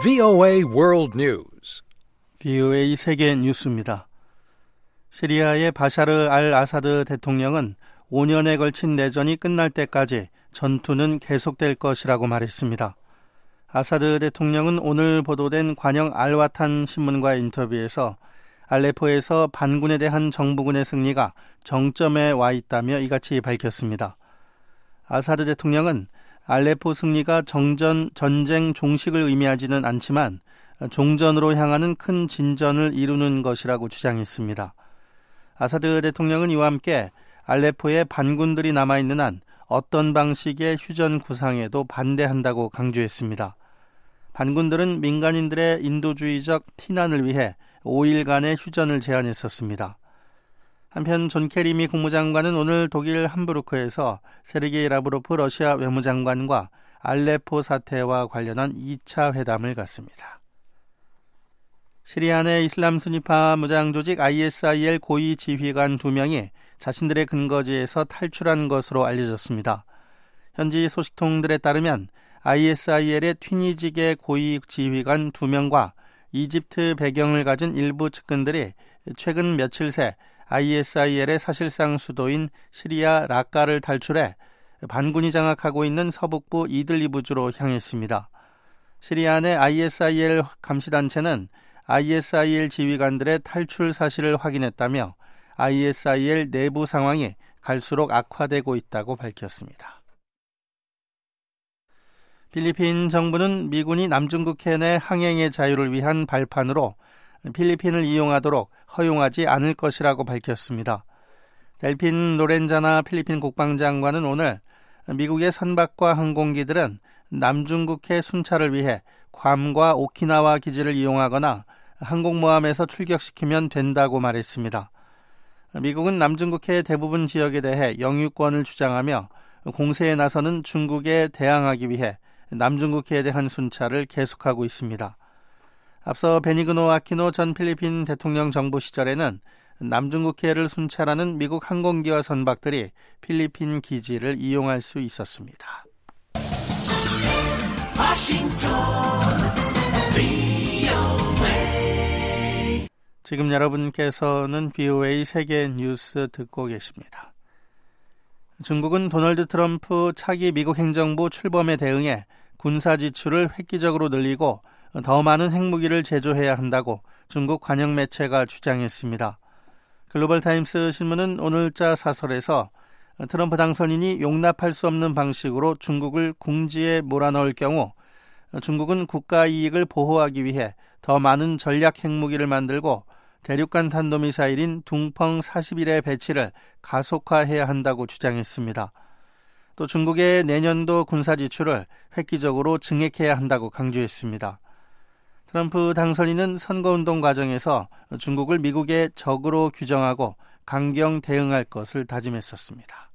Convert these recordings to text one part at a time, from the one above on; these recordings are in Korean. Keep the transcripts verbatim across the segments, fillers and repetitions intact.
브이오에이 World News. 브이오에이 세계 뉴스입니다. 시리아의 바샤르 알 아사드 대통령은 오 년에 걸친 내전이 끝날 때까지 전투는 계속될 것이라고 말했습니다. 아사드 대통령은 오늘 보도된 관영 알와탄 신문과의 인터뷰에서 알레포에서 반군에 대한 정부군의 승리가 정점에 와 있다며 이같이 밝혔습니다. 아사드 대통령은 알레포 승리가 정전, 전쟁 종식을 의미하지는 않지만 종전으로 향하는 큰 진전을 이루는 것이라고 주장했습니다. 아사드 대통령은 이와 함께 알레포에 반군들이 남아있는 한 어떤 방식의 휴전 구상에도 반대한다고 강조했습니다. 반군들은 민간인들의 인도주의적 피난을 위해 오 일간의 휴전을 제안했었습니다. 한편 존 케리 미 국무장관은 오늘 독일 함부르크에서 세르게이 라브로프 러시아 외무장관과 알레포 사태와 관련한 이 차 회담을 갖습니다. 시리아 내 이슬람 순위파 무장조직 아이에스아이엘 고위 지휘관 두 명이 자신들의 근거지에서 탈출한 것으로 알려졌습니다. 현지 소식통들에 따르면 아이에스아이엘의 튀니지계 고위 지휘관 두 명과 이집트 배경을 가진 일부 측근들이 최근 며칠 새 아이에스아이엘의 사실상 수도인 시리아 라카를 탈출해 반군이 장악하고 있는 서북부 이들리브주로 향했습니다. 시리아 내 아이에스아이엘 감시단체는 아이에스아이엘 지휘관들의 탈출 사실을 확인했다며 아이에스아이엘 내부 상황이 갈수록 악화되고 있다고 밝혔습니다. 필리핀 정부는 미군이 남중국해 내 항행의 자유를 위한 발판으로 필리핀을 이용하도록 허용하지 않을 것이라고 밝혔습니다. 델핀 로렌자나 필리핀 국방장관은 오늘 미국의 선박과 항공기들은 남중국해 순찰을 위해 괌과 오키나와 기지를 이용하거나 항공모함에서 출격시키면 된다고 말했습니다. 미국은 남중국해 대부분 지역에 대해 영유권을 주장하며 공세에 나서는 중국에 대항하기 위해 남중국해에 대한 순찰을 계속하고 있습니다. 앞서 베니그노 아키노 전 필리핀 대통령 정부 시절에는 남중국해를 순찰하는 미국 항공기와 선박들이 필리핀 기지를 이용할 수 있었습니다. 워싱턴 브이오에이. 지금 여러분께서는 브이오에이 세계 뉴스 듣고 계십니다. 중국은 도널드 트럼프 차기 미국 행정부 출범에 대응해 군사 지출을 획기적으로 늘리고 더 많은 핵무기를 제조해야 한다고 중국 관영 매체가 주장했습니다. 글로벌타임스 신문은 오늘자 사설에서 트럼프 당선인이 용납할 수 없는 방식으로 중국을 궁지에 몰아넣을 경우 중국은 국가 이익을 보호하기 위해 더 많은 전략 핵무기를 만들고 대륙간 탄도미사일인 둥펑 사십일의 배치를 가속화해야 한다고 주장했습니다. 또 중국의 내년도 군사 지출을 획기적으로 증액해야 한다고 강조했습니다. 트럼프 당선인은 선거운동 과정에서 중국을 미국의 적으로 규정하고 강경 대응할 것을 다짐했었습니다.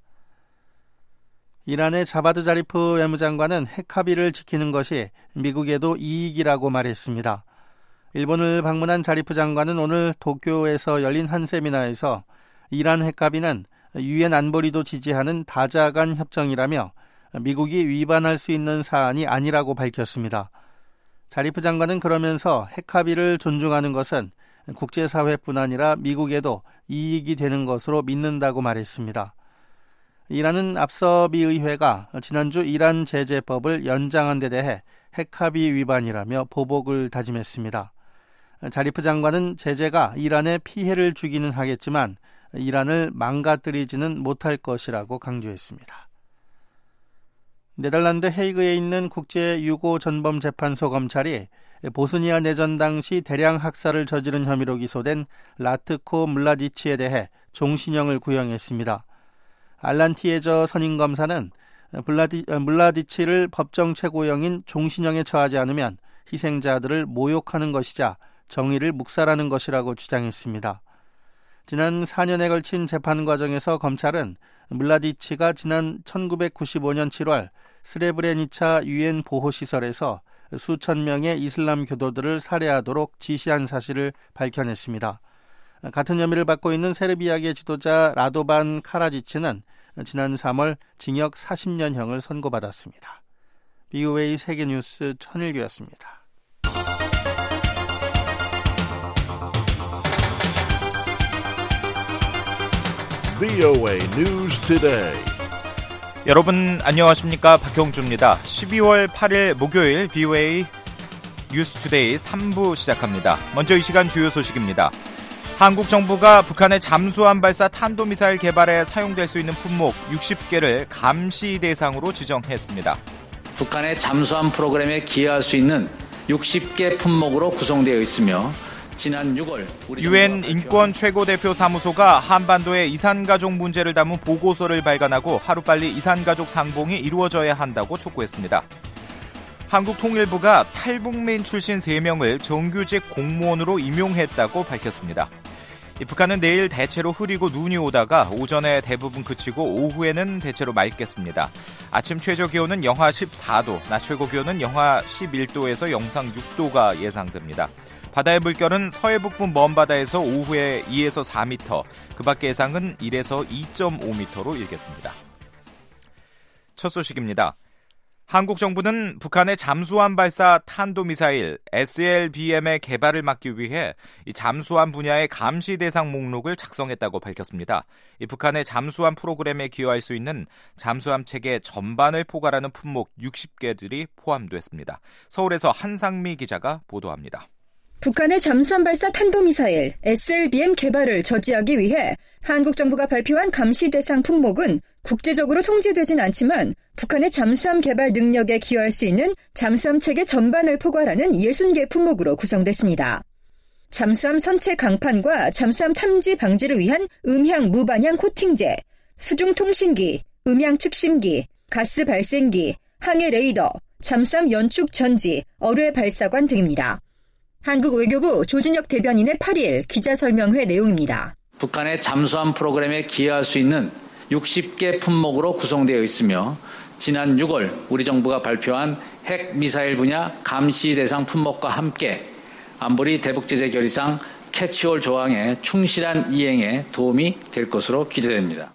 이란의 자바드 자리프 외무장관은 핵 합의를 지키는 것이 미국에도 이익이라고 말했습니다. 일본을 방문한 자리프 장관은 오늘 도쿄에서 열린 한 세미나에서 이란 핵 합의는 유엔 안보리도 지지하는 다자간 협정이라며 미국이 위반할 수 있는 사안이 아니라고 밝혔습니다. 자리프 장관은 그러면서 핵 합의를 존중하는 것은 국제사회뿐 아니라 미국에도 이익이 되는 것으로 믿는다고 말했습니다. 이란은 앞서 미 의회가 지난주 이란 제재법을 연장한 데 대해 핵 합의 위반이라며 보복을 다짐했습니다. 자리프 장관은 제재가 이란에 피해를 주기는 하겠지만 이란을 망가뜨리지는 못할 것이라고 강조했습니다. 네덜란드 헤이그에 있는 국제유고전범재판소 검찰이 보스니아 내전 당시 대량 학살을 저지른 혐의로 기소된 라트코 물라디치에 대해 종신형을 구형했습니다. 알란 티에저 선임검사는 블라디, 물라디치를 법정 최고형인 종신형에 처하지 않으면 희생자들을 모욕하는 것이자 정의를 묵살하는 것이라고 주장했습니다. 지난 사 년에 걸친 재판 과정에서 검찰은 물라디치가 지난 천구백구십오 년 칠월 스레브레니차 유엔 보호시설에서 수천 명의 이슬람 교도들을 살해하도록 지시한 사실을 밝혀냈습니다. 같은 혐의를 받고 있는 세르비아계 지도자 라도반 카라지치는 지난 삼월 징역 사십 년형을 선고받았습니다. 브이오에이 세계뉴스 천일규였습니다. 브이오에이 News Today. 여러분 안녕하십니까? 박형주입니다. 십이월 팔일 목요일 브이오에이 뉴스 투데이 삼 부 시작합니다. 먼저 이 시간 주요 소식입니다. 한국 정부가 북한의 잠수함 발사 탄도미사일 개발에 사용될 수 있는 품목 육십 개를 감시 대상으로 지정했습니다. 북한의 잠수함 프로그램에 기여할 수 있는 육십 개 품목으로 구성되어 있으며 지난 유월 유엔 인권 최고대표 사무소가 한반도의 이산가족 문제를 담은 보고서를 발간하고 하루빨리 이산가족 상봉이 이루어져야 한다고 촉구했습니다. 한국통일부가 탈북민 출신 세 명을 정규직 공무원으로 임용했다고 밝혔습니다. 북한은 내일 대체로 흐리고 눈이 오다가 오전에 대부분 그치고 오후에는 대체로 맑겠습니다. 아침 최저기온은 영하 십사 도, 낮 최고기온은 영하 십일 도에서 영상 육 도가 예상됩니다. 바다의 물결은 서해북부 먼바다에서 오후에 이에서 사 미터, 그 밖의 예상은 일에서 이 점 오 미터로 일겠습니다. 첫 소식입니다. 한국 정부는 북한의 잠수함 발사 탄도미사일 에스엘비엠의 개발을 막기 위해 이 잠수함 분야의 감시 대상 목록을 작성했다고 밝혔습니다. 이 북한의 잠수함 프로그램에 기여할 수 있는 잠수함 체계 전반을 포괄하는 품목 육십 개들이 포함됐습니다. 서울에서 한상미 기자가 보도합니다. 북한의 잠수함 발사 탄도미사일 에스엘비엠 개발을 저지하기 위해 한국 정부가 발표한 감시 대상 품목은 국제적으로 통제되진 않지만 북한의 잠수함 개발 능력에 기여할 수 있는 잠수함 체계 전반을 포괄하는 육십 개 품목으로 구성됐습니다. 잠수함 선체 강판과 잠수함 탐지 방지를 위한 음향 무반향 코팅제, 수중 통신기, 음향 측심기, 가스 발생기, 항해 레이더, 잠수함 연축 전지, 어뢰 발사관 등입니다. 한국 외교부 조준혁 대변인의 팔일 기자설명회 내용입니다. 북한의 잠수함 프로그램에 기여할 수 있는 육십 개 품목으로 구성되어 있으며 지난 유월 우리 정부가 발표한 핵미사일 분야 감시 대상 품목과 함께 안보리 대북제재 결의상 캐치홀 조항의 충실한 이행에 도움이 될 것으로 기대됩니다.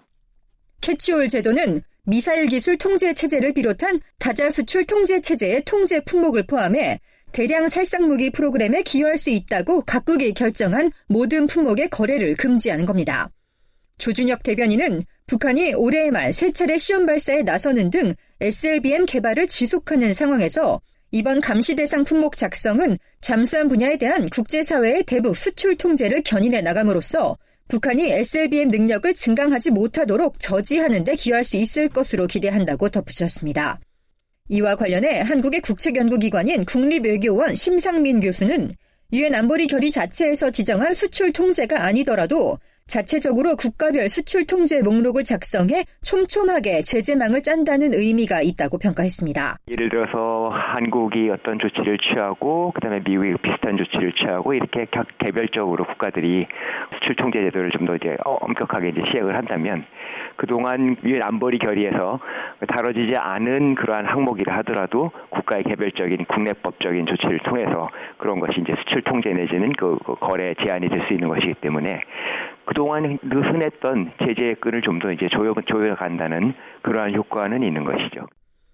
캐치홀 제도는 미사일 기술 통제 체제를 비롯한 다자 수출 통제 체제의 통제 품목을 포함해 대량 살상무기 프로그램에 기여할 수 있다고 각국이 결정한 모든 품목의 거래를 금지하는 겁니다. 조준혁 대변인은 북한이 올해 말 세 차례 시험 발사에 나서는 등 에스엘비엠 개발을 지속하는 상황에서 이번 감시 대상 품목 작성은 잠수함 분야에 대한 국제사회의 대북 수출 통제를 견인해 나감으로써 북한이 에스엘비엠 능력을 증강하지 못하도록 저지하는 데 기여할 수 있을 것으로 기대한다고 덧붙였습니다. 이와 관련해 한국의 국책연구기관인 국립외교원 심상민 교수는 유엔 안보리 결의 자체에서 지정한 수출 통제가 아니더라도 자체적으로 국가별 수출 통제 목록을 작성해 촘촘하게 제재망을 짠다는 의미가 있다고 평가했습니다. 예를 들어서 한국이 어떤 조치를 취하고 그다음에 미국이 비슷한 조치를 취하고 이렇게 각 개별적으로 국가들이 수출 통제 제도를 좀 더 이제 엄격하게 이제 시행을 한다면 그동안 유엔 안보리 결의에서 다뤄지지 않은 그러한 항목이라 하더라도 국가의 개별적인 국내법적인 조치를 통해서 그런 것이 이제 수출 통제 내지는 그 거래 제한이 될 수 있는 것이기 때문에 그동안 느슨했던 제재의 끈을 좀 더 이제 조여, 조여간다는 그러한 효과는 있는 것이죠.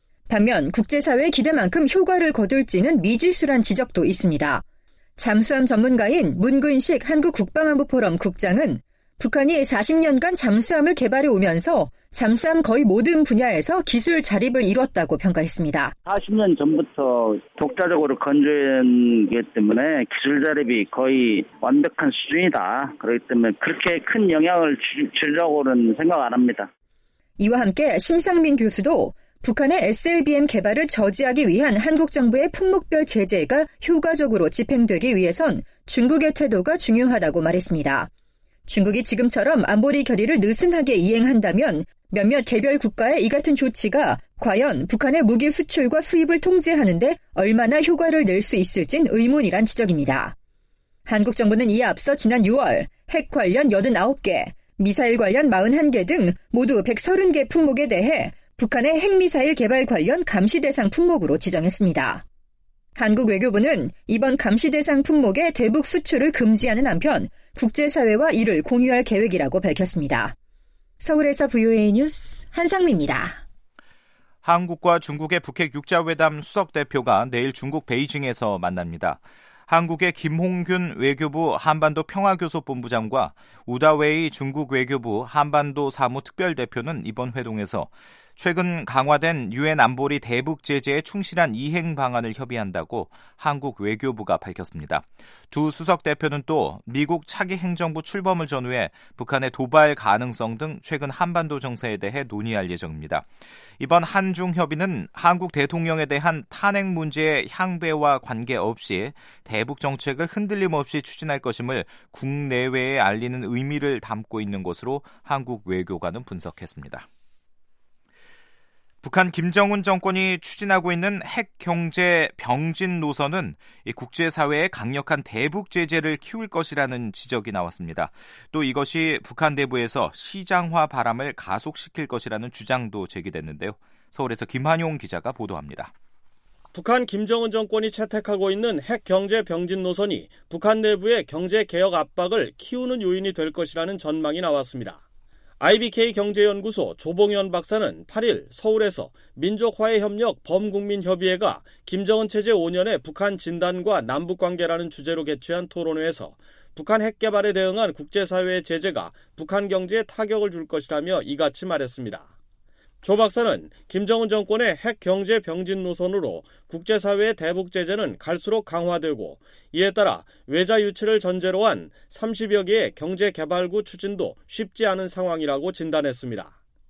반면 국제사회의 기대만큼 효과를 거둘지는 미지수란 지적도 있습니다. 잠수함 전문가인 문근식 한국국방안보포럼 국장은 북한이 사십 년간 잠수함을 개발해 오면서 잠수함 거의 모든 분야에서 기술 자립을 이뤘다고 평가했습니다. 사십 년 전부터 독자적으로 건조했기 때문에 기술 자립이 거의 완벽한 수준이다. 그렇기 때문에 그렇게 큰 영향을 주려고는 생각 안 합니다. 이와 함께 심상민 교수도 북한의 에스엘비엠 개발을 저지하기 위한 한국 정부의 품목별 제재가 효과적으로 집행되기 위해선 중국의 태도가 중요하다고 말했습니다. 중국이 지금처럼 안보리 결의를 느슨하게 이행한다면 몇몇 개별 국가의 이 같은 조치가 과연 북한의 무기 수출과 수입을 통제하는 데 얼마나 효과를 낼 수 있을진 의문이란 지적입니다. 한국 정부는 이에 앞서 지난 유월 핵 관련 여든아홉 개, 미사일 관련 사십일 개 등 모두 백삼십 개 품목에 대해 북한의 핵미사일 개발 관련 감시 대상 품목으로 지정했습니다. 한국 외교부는 이번 감시 대상 품목의 대북 수출을 금지하는 한편 국제사회와 이를 공유할 계획이라고 밝혔습니다. 서울에서 브이오에이 뉴스 한상미입니다. 한국과 중국의 북핵 육자회담 수석 대표가 내일 중국 베이징에서 만납니다. 한국의 김홍균 외교부 한반도 평화교섭본부장과 우다웨이 중국 외교부 한반도 사무 특별대표는 이번 회동에서 최근 강화된 유엔 안보리 대북 제재에 충실한 이행 방안을 협의한다고 한국 외교부가 밝혔습니다. 두 수석 대표는 또 미국 차기 행정부 출범을 전후해 북한의 도발 가능성 등 최근 한반도 정세에 대해 논의할 예정입니다. 이번 한중 협의는 한국 대통령에 대한 탄핵 문제의 향배와 관계없이 대북 정책을 흔들림 없이 추진할 것임을 국내외에 알리는 의미를 담고 있는 것으로 한국 외교관은 분석했습니다. 북한 김정은 정권이 추진하고 있는 핵 경제 병진 노선은 이 국제사회의 강력한 대북 제재를 키울 것이라는 지적이 나왔습니다. 또 이것이 북한 내부에서 시장화 바람을 가속시킬 것이라는 주장도 제기됐는데요. 서울에서 김한용 기자가 보도합니다. 북한 김정은 정권이 채택하고 있는 핵 경제 병진 노선이 북한 내부의 경제 개혁 압박을 키우는 요인이 될 것이라는 전망이 나왔습니다. 아이비케이 경제연구소 조봉현 박사는 팔 일 서울에서 민족화해협력 범국민협의회가 김정은 체제 오 년의 북한 진단과 남북관계라는 주제로 개최한 토론회에서 북한 핵 개발에 대응한 국제사회의 제재가 북한 경제에 타격을 줄 것이라며 이같이 말했습니다. 조 박사는 김정은 정권의 핵 경제 병진 노선으로 국제사회의 대북 제재는 갈수록 강화되고 이에 따라 외자 유치를 전제로 한 삼십여 개의 경제개발구 추진도 쉽지 않은 상황이라고 진단했습니다.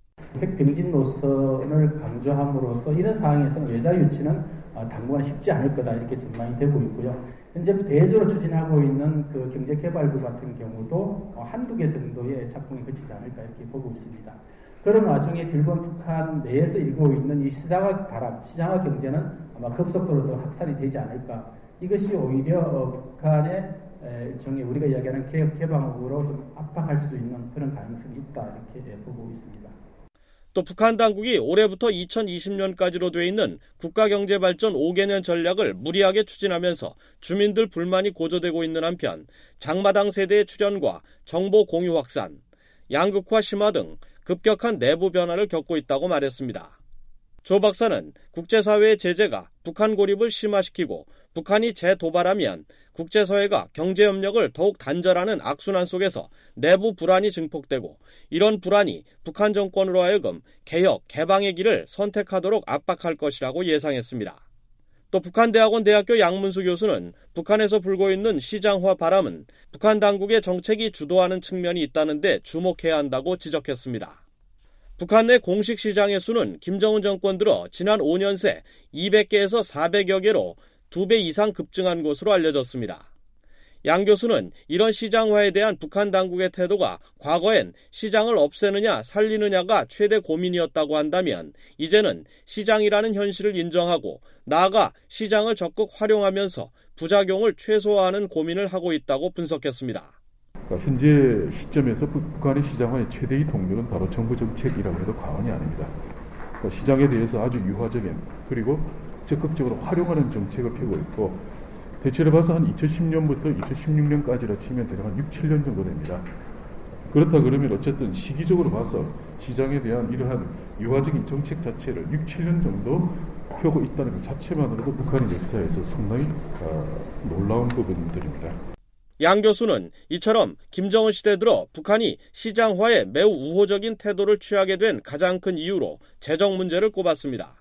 핵 병진 노선을 강조함으로써 이런 상황에서는 외자 유치는 당분간 쉽지 않을 거다 이렇게 전망이 되고 있고요. 현재 대외적으로 추진하고 있는 그 경제개발구 같은 경우도 한두 개 정도의 작품이 그치지 않을까 이렇게 보고 있습니다. 그런 와중에 빌번 북한 내에서 일고 있는 이 시장화 바람, 시장화 경제는 아마 급속도로 더 확산이 되지 않을까. 이것이 오히려 북한의 일종의 우리가 이야기하는 개혁 개방으로 좀 압박할 수 있는 그런 가능성이 있다 이렇게 보고 있습니다. 또 북한 당국이 올해부터 이천이십 년까지로 돼 있는 국가경제발전 오 개년 전략을 무리하게 추진하면서 주민들 불만이 고조되고 있는 한편 장마당 세대의 출현과 정보 공유 확산, 양극화 심화 등 급격한 내부 변화를 겪고 있다고 말했습니다. 조 박사는 국제사회의 제재가 북한 고립을 심화시키고 북한이 재도발하면 국제사회가 경제협력을 더욱 단절하는 악순환 속에서 내부 불안이 증폭되고 이런 불안이 북한 정권으로 하여금 개혁, 개방의 길을 선택하도록 압박할 것이라고 예상했습니다. 또 북한대학원 대학교 양문수 교수는 북한에서 불고 있는 시장화 바람은 북한 당국의 정책이 주도하는 측면이 있다는데 주목해야 한다고 지적했습니다. 북한 내 공식 시장의 수는 김정은 정권 들어 지난 오 년 새 이백 개에서 사백여 개로 두 배 이상 급증한 것으로 알려졌습니다. 양 교수는 이런 시장화에 대한 북한 당국의 태도가 과거엔 시장을 없애느냐 살리느냐가 최대 고민이었다고 한다면 이제는 시장이라는 현실을 인정하고 나아가 시장을 적극 활용하면서 부작용을 최소화하는 고민을 하고 있다고 분석했습니다. 현재 시점에서 북한의 시장화의 최대의 동력은 바로 정부 정책이라고 해도 과언이 아닙니다. 시장에 대해서 아주 유화적인 그리고 적극적으로 활용하는 정책을 펴고 있고 대체로 봐서 한 이천십 년부터 이천십육 년까지라 치면 대략 한 육, 칠 년 정도 됩니다. 그렇다 그러면 어쨌든 시기적으로 봐서 시장에 대한 이러한 유화적인 정책 자체를 육, 칠 년 정도 펴고 있다는 것 자체만으로도 북한의 역사에서 상당히 어, 놀라운 부분들입니다. 양 교수는 이처럼 김정은 시대 들어 북한이 시장화에 매우 우호적인 태도를 취하게 된 가장 큰 이유로 재정 문제를 꼽았습니다.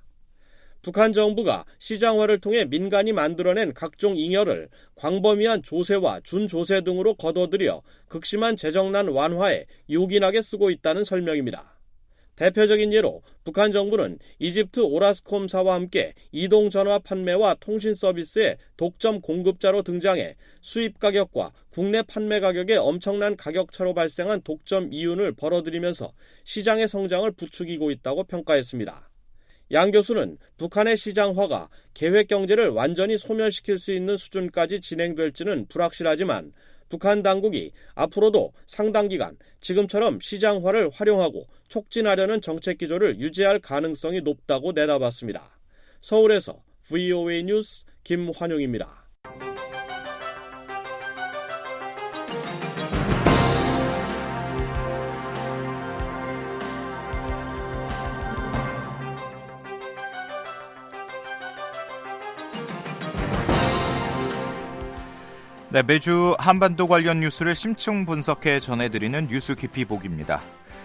북한 정부가 시장화를 통해 민간이 만들어낸 각종 잉여를 광범위한 조세와 준조세 등으로 거둬들여 극심한 재정난 완화에 요긴하게 쓰고 있다는 설명입니다. 대표적인 예로 북한 정부는 이집트 오라스콤사와 함께 이동전화 판매와 통신 서비스의 독점 공급자로 등장해 수입 가격과 국내 판매 가격의 엄청난 가격차로 발생한 독점 이윤을 벌어들이면서 시장의 성장을 부추기고 있다고 평가했습니다. 양 교수는 북한의 시장화가 계획 경제를 완전히 소멸시킬 수 있는 수준까지 진행될지는 불확실하지만 북한 당국이 앞으로도 상당 기간 지금처럼 시장화를 활용하고 촉진하려는 정책 기조를 유지할 가능성이 높다고 내다봤습니다. 서울에서 브이오에이 뉴스 김환용입니다. 네, 매주 한반도 관련 뉴스를 심층 분석해 전해드리는 뉴스 깊이 보기입니다.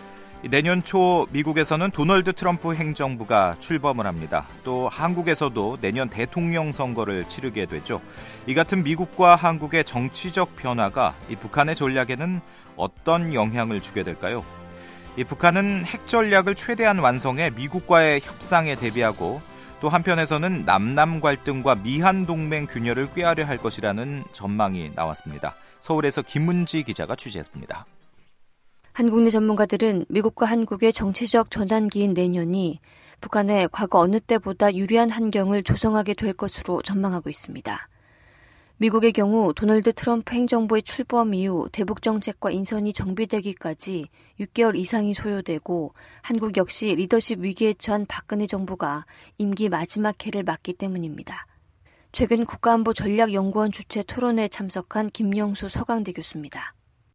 내년 초 미국에서는 도널드 트럼프 행정부가 출범을 합니다. 또 한국에서도 내년 대통령 선거를 치르게 되죠. 이 같은 미국과 한국의 정치적 변화가 이 북한의 전략에는 어떤 영향을 주게 될까요? 이 북한은 핵 전략을 최대한 완성해 미국과의 협상에 대비하고 또 한편에서는 남남 갈등과 미한 동맹 균열을 꾀하려 할 것이라는 전망이 나왔습니다. 서울에서 김은지 기자가 취재했습니다. 한국 내 전문가들은 미국과 한국의 정치적 전환기인 내년이 북한에 과거 어느 때보다 유리한 환경을 조성하게 될 것으로 전망하고 있습니다. 미국의 경우 도널드 트럼프 행정부의 출범 이후 대북 정책과 인선이 정비되기까지 육 개월 이상이 소요되고 한국 역시 리더십 위기에 처한 박근혜 정부가 임기 마지막 해를 맞기 때문입니다. 최근 국가안보전략연구원 주최 토론회에 참석한 김영수 서강대 교수입니다.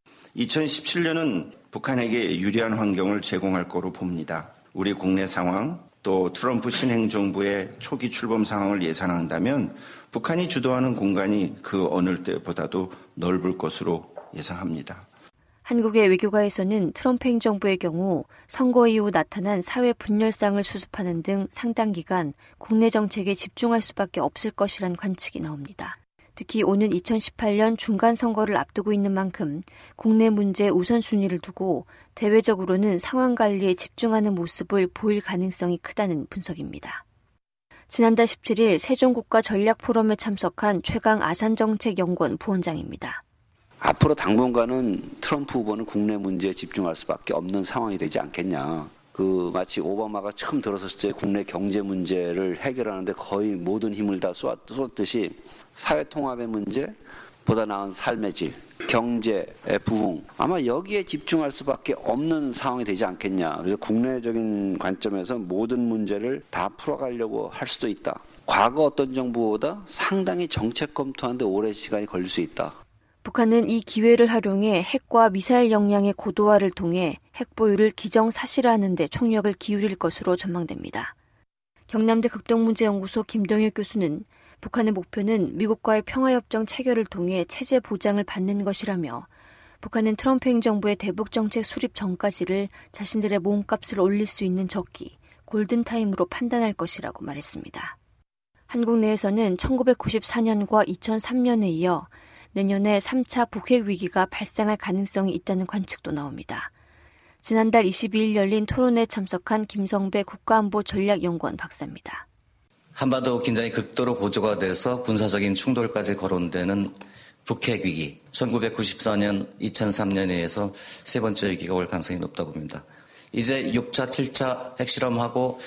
이천십칠 년은 북한에게 유리한 환경을 제공할 거로 봅니다. 우리 국내 상황, 또 트럼프 신행정부의 초기 출범 상황을 예상한다면 북한이 주도하는 공간이 그 어느 때보다도 넓을 것으로 예상합니다. 한국의 외교가에서는 트럼프 행정부의 경우 선거 이후 나타난 사회 분열상을 수습하는 등 상당 기간 국내 정책에 집중할 수밖에 없을 것이란 관측이 나옵니다. 특히 오는 이천십팔 년 중간선거를 앞두고 있는 만큼 국내 문제에 우선순위를 두고 대외적으로는 상황 관리에 집중하는 모습을 보일 가능성이 크다는 분석입니다. 지난달 십칠 일 세종국가전략포럼에 참석한 최강 아산정책연구원 부원장입니다. 앞으로 당분간은 트럼프 후보는 국내 문제에 집중할 수밖에 없는 상황이 되지 않겠냐. 그 마치 오바마가 처음 들어섰을 때 국내 경제 문제를 해결하는데 거의 모든 힘을 다 쏟았듯이 사회 통합의 문제, 보다 나은 삶의 질, 경제의 부흥, 아마 여기에 집중할 수밖에 없는 상황이 되지 않겠냐. 그래서 국내적인 관점에서 모든 문제를 다 풀어가려고 할 수도 있다. 과거 어떤 정부보다 상당히 정책 검토하는데 오랜 시간이 걸릴 수 있다. 북한은 이 기회를 활용해 핵과 미사일 역량의 고도화를 통해 핵 보유를 기정사실화하는 데 총력을 기울일 것으로 전망됩니다. 경남대 극동문제연구소 김동혁 교수는 북한의 목표는 미국과의 평화협정 체결을 통해 체제 보장을 받는 것이라며 북한은 트럼프 행정부의 대북정책 수립 전까지를 자신들의 몸값을 올릴 수 있는 적기, 골든타임으로 판단할 것이라고 말했습니다. 한국 내에서는 천구백구십사 년과 이천삼 년에 이어 내년에 삼 차 북핵 위기가 발생할 가능성이 있다는 관측도 나옵니다. 지난달 이십이 일 열린 토론회에 참석한 김성배 국가안보전략연구원 박사입니다. 한반도 긴장이 극도로 고조가 돼서 군사적인 충돌까지 거론되는 북핵 위기, 천구백구십사 년, 이천삼 년에 의해서 세 번째 위기가 올 가능성이 높다고 봅니다. 이제 육 차, 칠 차 핵실험하고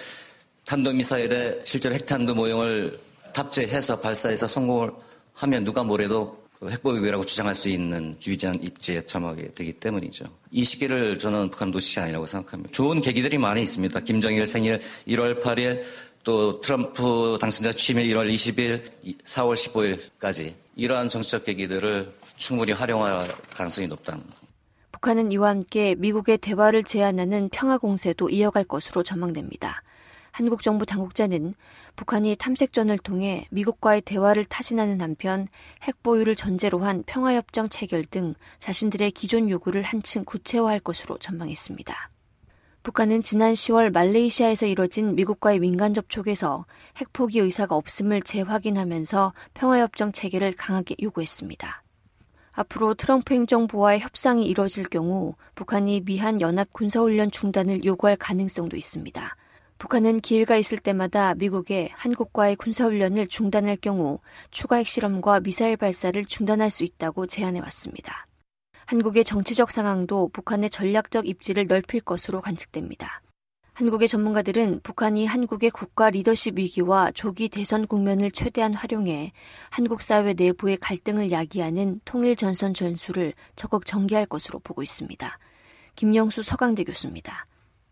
탄도미사일에 실제로 핵탄두 모형을 탑재해서 발사해서 성공을 하면 누가 뭐래도 핵보유국이라고 주장할 수 있는 유리한 입지에 참하게 되기 때문이죠. 이 시기를 저는 북한 놓치지 아니라고 생각합니다. 좋은 계기들이 많이 있습니다. 김정일 생일 일월 팔일, 또 트럼프 당선자 취임일 일월 이십일, 사월 십오일까지 이러한 정치적 계기들을 충분히 활용할 가능성이 높다는 겁니다. 북한은 이와 함께 미국의 대화를 제안하는 평화 공세도 이어갈 것으로 전망됩니다. 한국 정부 당국자는 북한이 탐색전을 통해 미국과의 대화를 타진하는 한편 핵 보유를 전제로 한 평화협정 체결 등 자신들의 기존 요구를 한층 구체화할 것으로 전망했습니다. 북한은 지난 시월 말레이시아에서 이뤄진 미국과의 민간 접촉에서 핵 포기 의사가 없음을 재확인하면서 평화협정 체결을 강하게 요구했습니다. 앞으로 트럼프 행정부와의 협상이 이뤄질 경우 북한이 미한 연합 군사훈련 중단을 요구할 가능성도 있습니다. 북한은 기회가 있을 때마다 미국에 한국과의 군사훈련을 중단할 경우 추가 핵실험과 미사일 발사를 중단할 수 있다고 제안해왔습니다. 한국의 정치적 상황도 북한의 전략적 입지를 넓힐 것으로 관측됩니다. 한국의 전문가들은 북한이 한국의 국가 리더십 위기와 조기 대선 국면을 최대한 활용해 한국 사회 내부의 갈등을 야기하는 통일 전선 전술을 적극 전개할 것으로 보고 있습니다. 김영수 서강대 교수입니다.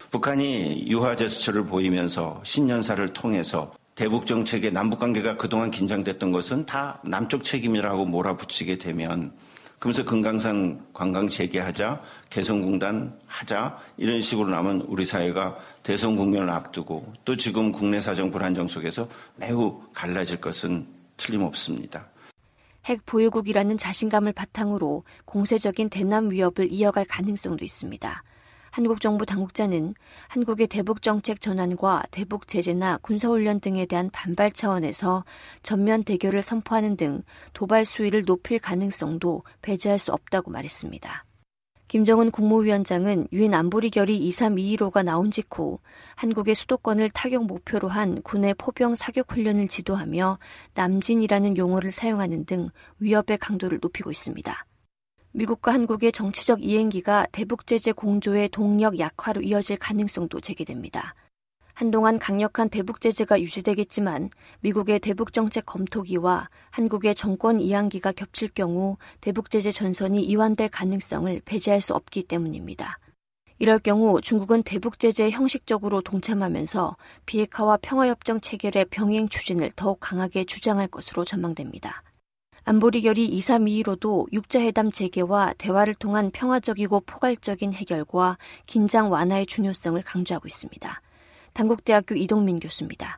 북한이 유화 제스처를 보이면서 신년사를 통해서 대북 정책의 남북 관계가 그동안 긴장됐던 것은 다 남쪽 책임이라고 몰아붙이게 되면 그러면서 금강산 관광 재개하자, 개성공단 하자 이런 식으로 나면 우리 사회가 대선 국면을 앞두고 또 지금 국내 사정 불안정 속에서 매우 갈라질 것은 틀림없습니다. 핵 보유국이라는 자신감을 바탕으로 공세적인 대남 위협을 이어갈 가능성도 있습니다. 한국 정부 당국자는 한국의 대북 정책 전환과 대북 제재나 군사훈련 등에 대한 반발 차원에서 전면 대결을 선포하는 등 도발 수위를 높일 가능성도 배제할 수 없다고 말했습니다. 김정은 국무위원장은 유엔 안보리 결의 이삼이일오가 나온 직후 한국의 수도권을 타격 목표로 한 군의 포병 사격 훈련을 지도하며 남진이라는 용어를 사용하는 등 위협의 강도를 높이고 있습니다. 미국과 한국의 정치적 이행기가 대북 제재 공조의 동력 약화로 이어질 가능성도 제기됩니다. 한동안 강력한 대북 제재가 유지되겠지만 미국의 대북 정책 검토기와 한국의 정권 이양기가 겹칠 경우 대북 제재 전선이 이완될 가능성을 배제할 수 없기 때문입니다. 이럴 경우 중국은 대북 제재에 형식적으로 동참하면서 비핵화와 평화협정 체결의 병행 추진을 더욱 강하게 주장할 것으로 전망됩니다. 안보리 결의 이삼이일오도 육자회담 재개와 대화를 통한 평화적이고 포괄적인 해결과 긴장 완화의 중요성을 강조하고 있습니다. 단국대학교 이동민 교수입니다.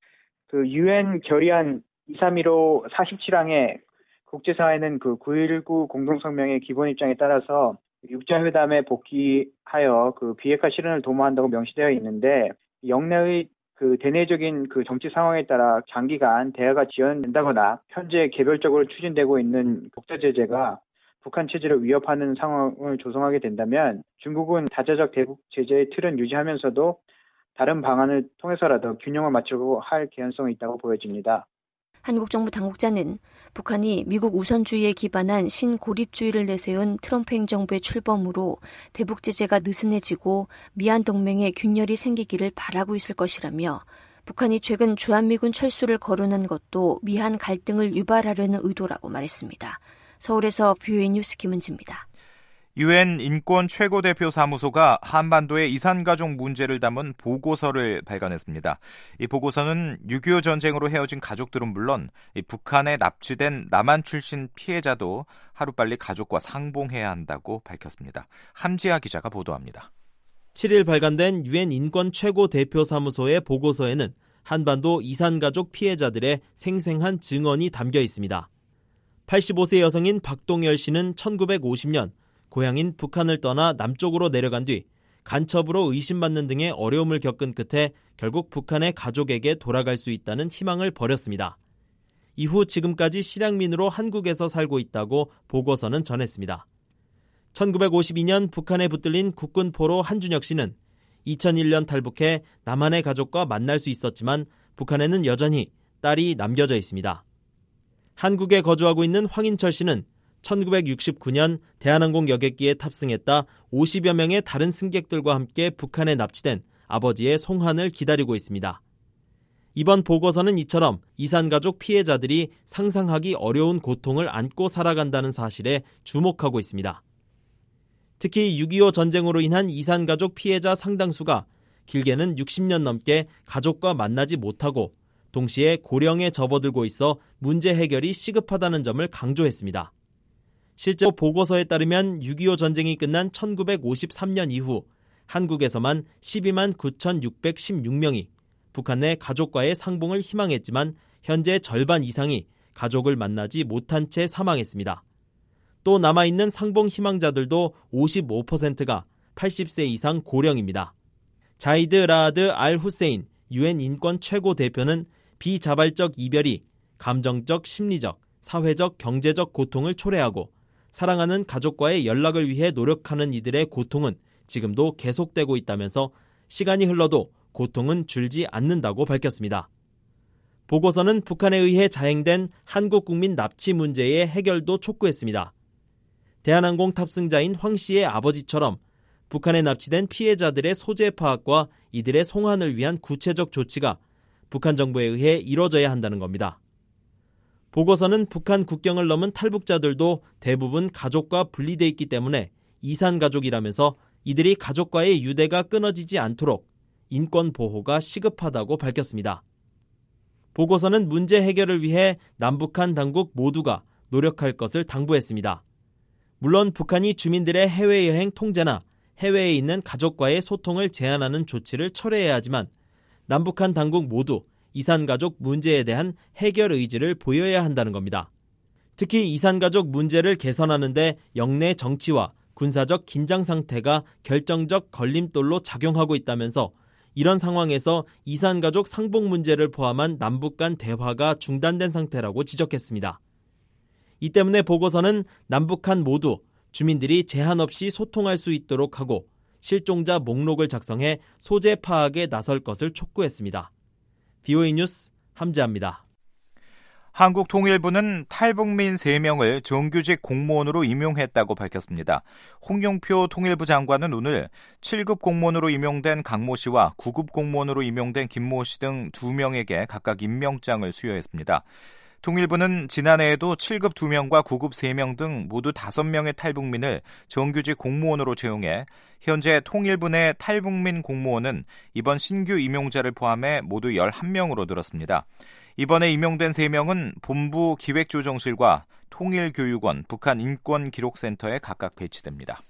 그 유엔 결의안 이삼일오 사십칠 항의 국제사회는 그 구일구 공동성명의 기본 입장에 따라서 육자회담에 복귀하여 그 비핵화 실현을 도모한다고 명시되어 있는데 영내의 그 대내적인 그 정치 상황에 따라 장기간 대화가 지연된다거나 현재 개별적으로 추진되고 있는 독자 제재가 북한 체제를 위협하는 상황을 조성하게 된다면 중국은 다자적 대북 제재의 틀은 유지하면서도 다른 방안을 통해서라도 균형을 맞추고 할 개연성이 있다고 보여집니다. 한국 정부 당국자는 북한이 미국 우선주의에 기반한 신고립주의를 내세운 트럼프 행정부의 출범으로 대북 제재가 느슨해지고 미한 동맹에 균열이 생기기를 바라고 있을 것이라며 북한이 최근 주한미군 철수를 거론한 것도 미한 갈등을 유발하려는 의도라고 말했습니다. 서울에서 뷰에이 뉴스 김은지입니다. 유엔 인권 최고대표 사무소가 한반도의 이산가족 문제를 담은 보고서를 발간했습니다. 이 보고서는 육이오 전쟁으로 헤어진 가족들은 물론 이 북한에 납치된 남한 출신 피해자도 하루빨리 가족과 상봉해야 한다고 밝혔습니다. 함지아 기자가 보도합니다. 칠일 발간된 유엔 인권 최고대표 사무소의 보고서에는 한반도 이산가족 피해자들의 생생한 증언이 담겨 있습니다. 팔십오 세 여성인 박동열 씨는 천구백오십 년 고향인 북한을 떠나 남쪽으로 내려간 뒤 간첩으로 의심받는 등의 어려움을 겪은 끝에 결국 북한의 가족에게 돌아갈 수 있다는 희망을 버렸습니다. 이후 지금까지 실향민으로 한국에서 살고 있다고 보고서는 전했습니다. 천구백오십이 년 북한에 붙들린 국군포로 한준혁 씨는 이천일 년 탈북해 남한의 가족과 만날 수 있었지만 북한에는 여전히 딸이 남겨져 있습니다. 한국에 거주하고 있는 황인철 씨는 천구백육십구 년 대한항공 여객기에 탑승했다 오십여 명의 다른 승객들과 함께 북한에 납치된 아버지의 송환을 기다리고 있습니다. 이번 보고서는 이처럼 이산가족 피해자들이 상상하기 어려운 고통을 안고 살아간다는 사실에 주목하고 있습니다. 특히 육이오 전쟁으로 인한 이산가족 피해자 상당수가 길게는 육십 년 넘게 가족과 만나지 못하고 동시에 고령에 접어들고 있어 문제 해결이 시급하다는 점을 강조했습니다. 실제로 보고서에 따르면 육이오 전쟁이 끝난 천구백오십삼 년 이후 한국에서만 십이만 구천육백십육 명이 북한 내 가족과의 상봉을 희망했지만 현재 절반 이상이 가족을 만나지 못한 채 사망했습니다. 또 남아있는 상봉 희망자들도 오십오 퍼센트가 팔십 세 이상 고령입니다. 자이드 라아드 알 후세인 유엔 인권 최고 대표는 비자발적 이별이 감정적, 심리적, 사회적, 경제적 고통을 초래하고 사랑하는 가족과의 연락을 위해 노력하는 이들의 고통은 지금도 계속되고 있다면서 시간이 흘러도 고통은 줄지 않는다고 밝혔습니다. 보고서는 북한에 의해 자행된 한국 국민 납치 문제의 해결도 촉구했습니다. 대한항공 탑승자인 황 씨의 아버지처럼 북한에 납치된 피해자들의 소재 파악과 이들의 송환을 위한 구체적 조치가 북한 정부에 의해 이뤄져야 한다는 겁니다. 보고서는 북한 국경을 넘은 탈북자들도 대부분 가족과 분리돼 있기 때문에 이산가족이라면서 이들이 가족과의 유대가 끊어지지 않도록 인권 보호가 시급하다고 밝혔습니다. 보고서는 문제 해결을 위해 남북한 당국 모두가 노력할 것을 당부했습니다. 물론 북한이 주민들의 해외여행 통제나 해외에 있는 가족과의 소통을 제한하는 조치를 철회해야 하지만 남북한 당국 모두 이산가족 문제에 대한 해결 의지를 보여야 한다는 겁니다. 특히 이산가족 문제를 개선하는 데 영내 정치와 군사적 긴장 상태가 결정적 걸림돌로 작용하고 있다면서 이런 상황에서 이산가족 상봉 문제를 포함한 남북 간 대화가 중단된 상태라고 지적했습니다. 이 때문에 보고서는 남북한 모두 주민들이 제한 없이 소통할 수 있도록 하고 실종자 목록을 작성해 소재 파악에 나설 것을 촉구했습니다. 비오에이 뉴스 함재합니다. 한국통일부는 탈북민 세 명을 정규직 공무원으로 임용했다고 밝혔습니다. 홍영표 통일부 장관은 오늘 칠 급 공무원으로 임용된 강모 씨와 구 급 공무원으로 임용된 김모 씨 등 두 명에게 각각 임명장을 수여했습니다. 통일부는 지난해에도 칠 급 두 명과 구 급 세 명 등 모두 다섯 명의 탈북민을 정규직 공무원으로 채용해 현재 통일부 내 탈북민 공무원은 이번 신규 임용자를 포함해 모두 열한 명으로 늘었습니다. 이번에 임용된 세 명은 본부 기획조정실과 통일교육원, 북한인권기록센터에 각각 배치됩니다.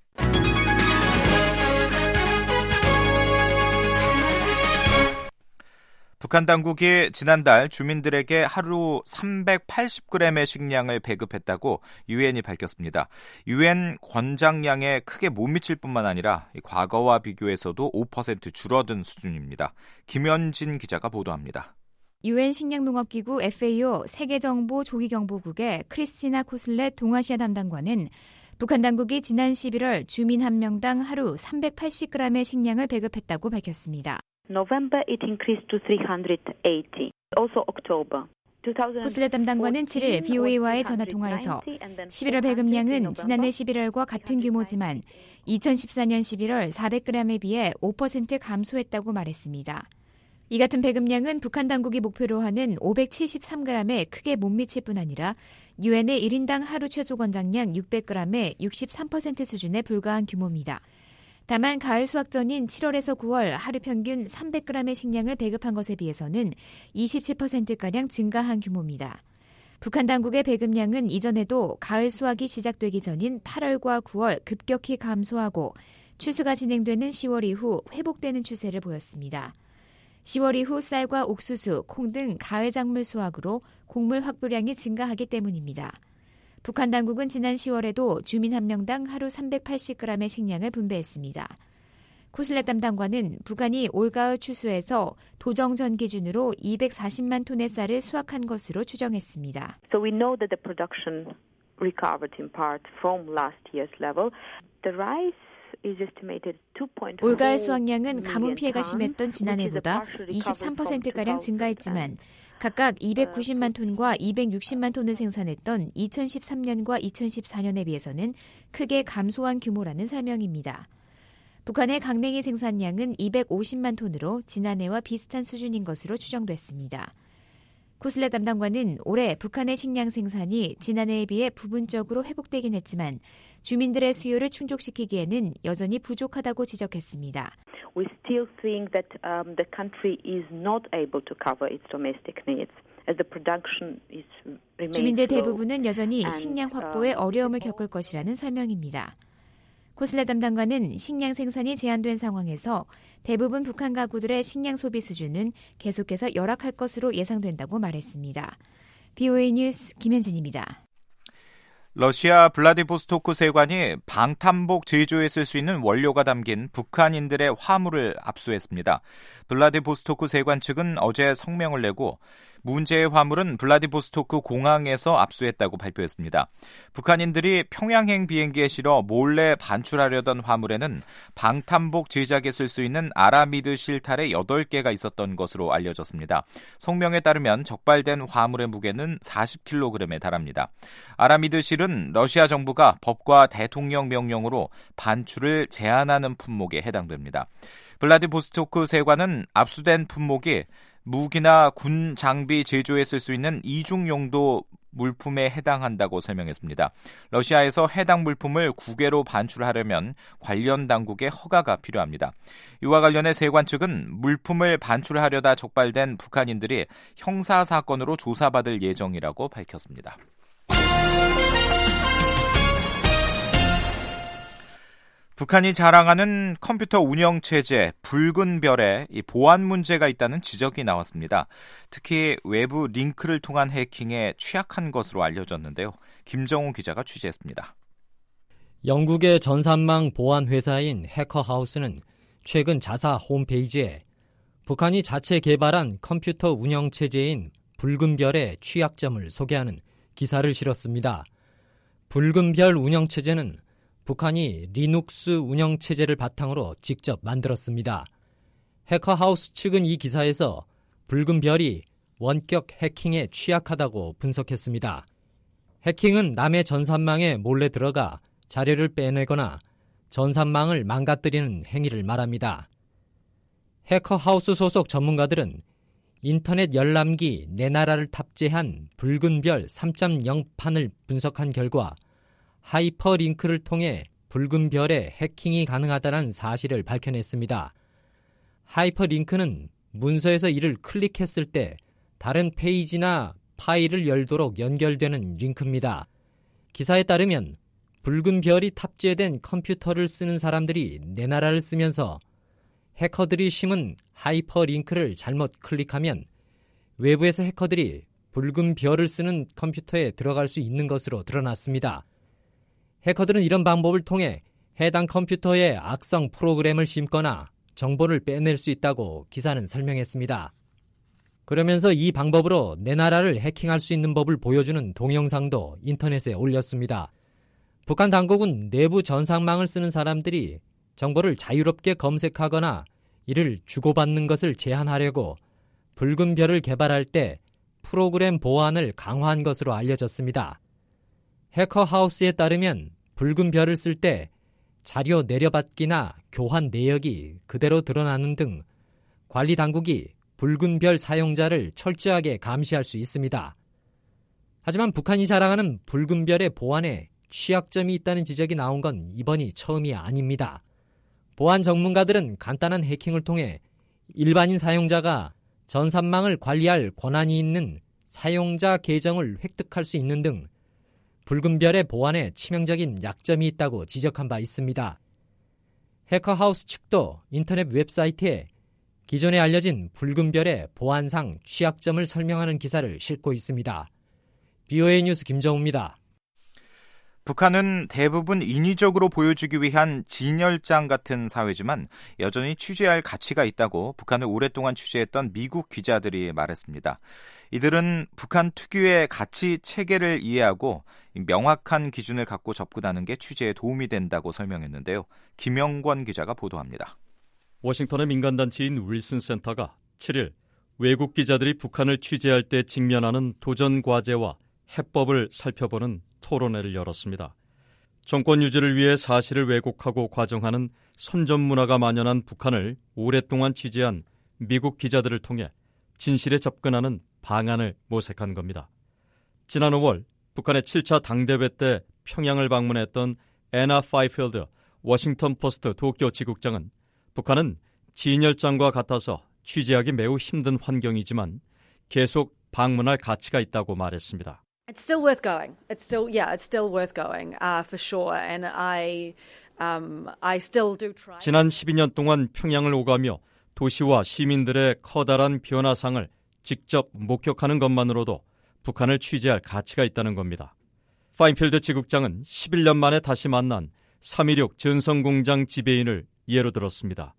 북한 당국이 지난달 주민들에게 하루 삼백팔십 그램의 식량을 배급했다고 유엔이 밝혔습니다. 유엔 권장량에 크게 못 미칠 뿐만 아니라 과거와 비교해서도 오 퍼센트 줄어든 수준입니다. 김현진 기자가 보도합니다. 유엔 식량농업기구 에프에이오 세계정보 조기경보국의 크리스티나 코슬렛 동아시아 담당관은 북한 당국이 지난 십일월 주민 한 명당 하루 삼백팔십 그램의 식량을 배급했다고 밝혔습니다. November it increased to 삼백팔십. Also October. 코슬렛 담당관은 칠일 비오에이와의 전화통화에서 십일월 배급량은 지난해 십일월과 같은 규모지만 이천십사년 십일월 사백 그램에 비해 오 퍼센트 감소했다고 말했습니다. 이 같은 배급량은 북한 당국이 목표로 하는 오백칠십삼 그램에 크게 못 미칠 뿐 아니라 유엔의 일 인당 하루 최소 권장량 육백 그램의 육십삼 퍼센트 수준에 불과한 규모입니다. 다만 가을 수확 전인 칠월에서 구월 하루 평균 삼백 그램의 식량을 배급한 것에 비해서는 이십칠 퍼센트가량 증가한 규모입니다. 북한 당국의 배급량은 이전에도 가을 수확이 시작되기 전인 팔월과 구월 급격히 감소하고 추수가 진행되는 시월 이후 회복되는 추세를 보였습니다. 시월 이후 쌀과 옥수수, 콩 등 가을 작물 수확으로 곡물 확보량이 증가하기 때문입니다. 북한 당국은 지난 시월에도 주민 한 명당 하루 삼백팔십 그램의 식량을 분배했습니다. 코슬렛 담당관은 북한이 올가을 추수에서 도정전 기준으로 이백사십만 톤의 쌀을 수확한 것으로 추정했습니다. So we know that the production recovered in part from last year's level. The rice 올가을 수확량은 가뭄 피해가 심했던 지난해보다 이십삼 퍼센트가량 증가했지만 각각 이백구십만 톤과 이백육십만 톤을 생산했던 이천십삼년과 이천십사년에 비해서는 크게 감소한 규모라는 설명입니다. 북한의 강냉이 생산량은 이백오십만 톤으로 지난해와 비슷한 수준인 것으로 추정됐습니다. 코슬렛 담당관은 올해 북한의 식량 생산이 지난해에 비해 부분적으로 회복되긴 했지만 주민들의 수요를 충족시키기에는 여전히 부족하다고 지적했습니다. We still think that um, the country is not able to cover its domestic needs as the production is remains 주민들 low. 대부분은 여전히 식량 확보에 어려움을 겪을 것이라는 설명입니다. 코슬렛 담당관은 식량 생산이 제한된 상황에서 대부분 북한 가구들의 식량 소비 수준은 계속해서 열악할 것으로 예상된다고 말했습니다. 비오에이 뉴스 김현진입니다. 러시아 블라디보스토크 세관이 방탄복 제조에 쓸 수 있는 원료가 담긴 북한인들의 화물을 압수했습니다. 블라디보스토크 세관 측은 어제 성명을 내고 문제의 화물은 블라디보스토크 공항에서 압수했다고 발표했습니다. 북한인들이 평양행 비행기에 실어 몰래 반출하려던 화물에는 방탄복 제작에 쓸 수 있는 아라미드 실타래 여덟 개가 있었던 것으로 알려졌습니다. 성명에 따르면 적발된 화물의 무게는 사십 킬로그램에 달합니다. 아라미드 실은 러시아 정부가 법과 대통령 명령으로 반출을 제한하는 품목에 해당됩니다. 블라디보스토크 세관은 압수된 품목이 무기나 군 장비 제조에 쓸 수 있는 이중용도 물품에 해당한다고 설명했습니다. 러시아에서 해당 물품을 국외로 반출하려면 관련 당국의 허가가 필요합니다. 이와 관련해 세관 측은 물품을 반출하려다 적발된 북한인들이 형사사건으로 조사받을 예정이라고 밝혔습니다. 북한이 자랑하는 컴퓨터 운영체제 붉은 별에 이 보안 문제가 있다는 지적이 나왔습니다. 특히 외부 링크를 통한 해킹에 취약한 것으로 알려졌는데요. 김정우 기자가 취재했습니다. 영국의 전산망 보안 회사인 해커하우스는 최근 자사 홈페이지에 북한이 자체 개발한 컴퓨터 운영체제인 붉은 별의 취약점을 소개하는 기사를 실었습니다. 붉은 별 운영체제는 북한이 리눅스 운영체제를 바탕으로 직접 만들었습니다. 해커하우스 측은 이 기사에서 붉은 별이 원격 해킹에 취약하다고 분석했습니다. 해킹은 남의 전산망에 몰래 들어가 자료를 빼내거나 전산망을 망가뜨리는 행위를 말합니다. 해커하우스 소속 전문가들은 인터넷 열람기 내 나라를 탑재한 붉은 별 삼 점 영판을 분석한 결과 하이퍼링크를 통해 붉은 별에 해킹이 가능하다는 사실을 밝혀냈습니다. 하이퍼링크는 문서에서 이를 클릭했을 때 다른 페이지나 파일을 열도록 연결되는 링크입니다. 기사에 따르면 붉은 별이 탑재된 컴퓨터를 쓰는 사람들이 내 나라를 쓰면서 해커들이 심은 하이퍼링크를 잘못 클릭하면 외부에서 해커들이 붉은 별을 쓰는 컴퓨터에 들어갈 수 있는 것으로 드러났습니다. 해커들은 이런 방법을 통해 해당 컴퓨터에 악성 프로그램을 심거나 정보를 빼낼 수 있다고 기사는 설명했습니다. 그러면서 이 방법으로 내 나라를 해킹할 수 있는 법을 보여주는 동영상도 인터넷에 올렸습니다. 북한 당국은 내부 전산망을 쓰는 사람들이 정보를 자유롭게 검색하거나 이를 주고받는 것을 제한하려고 붉은 별을 개발할 때 프로그램 보안을 강화한 것으로 알려졌습니다. 해커하우스에 따르면 붉은 별을 쓸 때 자료 내려받기나 교환 내역이 그대로 드러나는 등 관리 당국이 붉은 별 사용자를 철저하게 감시할 수 있습니다. 하지만 북한이 자랑하는 붉은 별의 보안에 취약점이 있다는 지적이 나온 건 이번이 처음이 아닙니다. 보안 전문가들은 간단한 해킹을 통해 일반인 사용자가 전산망을 관리할 권한이 있는 사용자 계정을 획득할 수 있는 등 붉은 별의 보안에 치명적인 약점이 있다고 지적한 바 있습니다. 해커하우스 측도 인터넷 웹사이트에 기존에 알려진 붉은 별의 보안상 취약점을 설명하는 기사를 싣고 있습니다. 비오에이 뉴스 김정우입니다. 북한은 대부분 인위적으로 보여주기 위한 진열장 같은 사회지만 여전히 취재할 가치가 있다고 북한을 오랫동안 취재했던 미국 기자들이 말했습니다. 이들은 북한 특유의 가치 체계를 이해하고 명확한 기준을 갖고 접근하는 게 취재에 도움이 된다고 설명했는데요. 김영권 기자가 보도합니다. 워싱턴의 민간단체인 윌슨 센터가 칠일 외국 기자들이 북한을 취재할 때 직면하는 도전 과제와 해법을 살펴보는 토론회를 열었습니다. 정권 유지를 위해 사실을 왜곡하고 과정하는 선전 문화가 만연한 북한을 오랫동안 취재한 미국 기자들을 통해 진실에 접근하는 방안을 모색한 겁니다. 지난 오월 북한의 칠 차 당대회 때 평양을 방문했던 애나 파이필드 워싱턴 포스트 도쿄 지국장은 북한은 진열장과 같아서 취재하기 매우 힘든 환경이지만 계속 방문할 가치가 있다고 말했습니다. It's still worth going. It's still, yeah, it's still worth going, uh, for sure. And I, um, I still do try. 지난 십이 년 동안 평양을 오가며 도시와 시민들의 커다란 변화상을 직접 목격하는 것만으로도 북한을 취재할 가치가 있다는 겁니다. 파인필드 지국장은 십일 년 만에 다시 만난 삼일육 전성공장 지배인을 예로 들었습니다.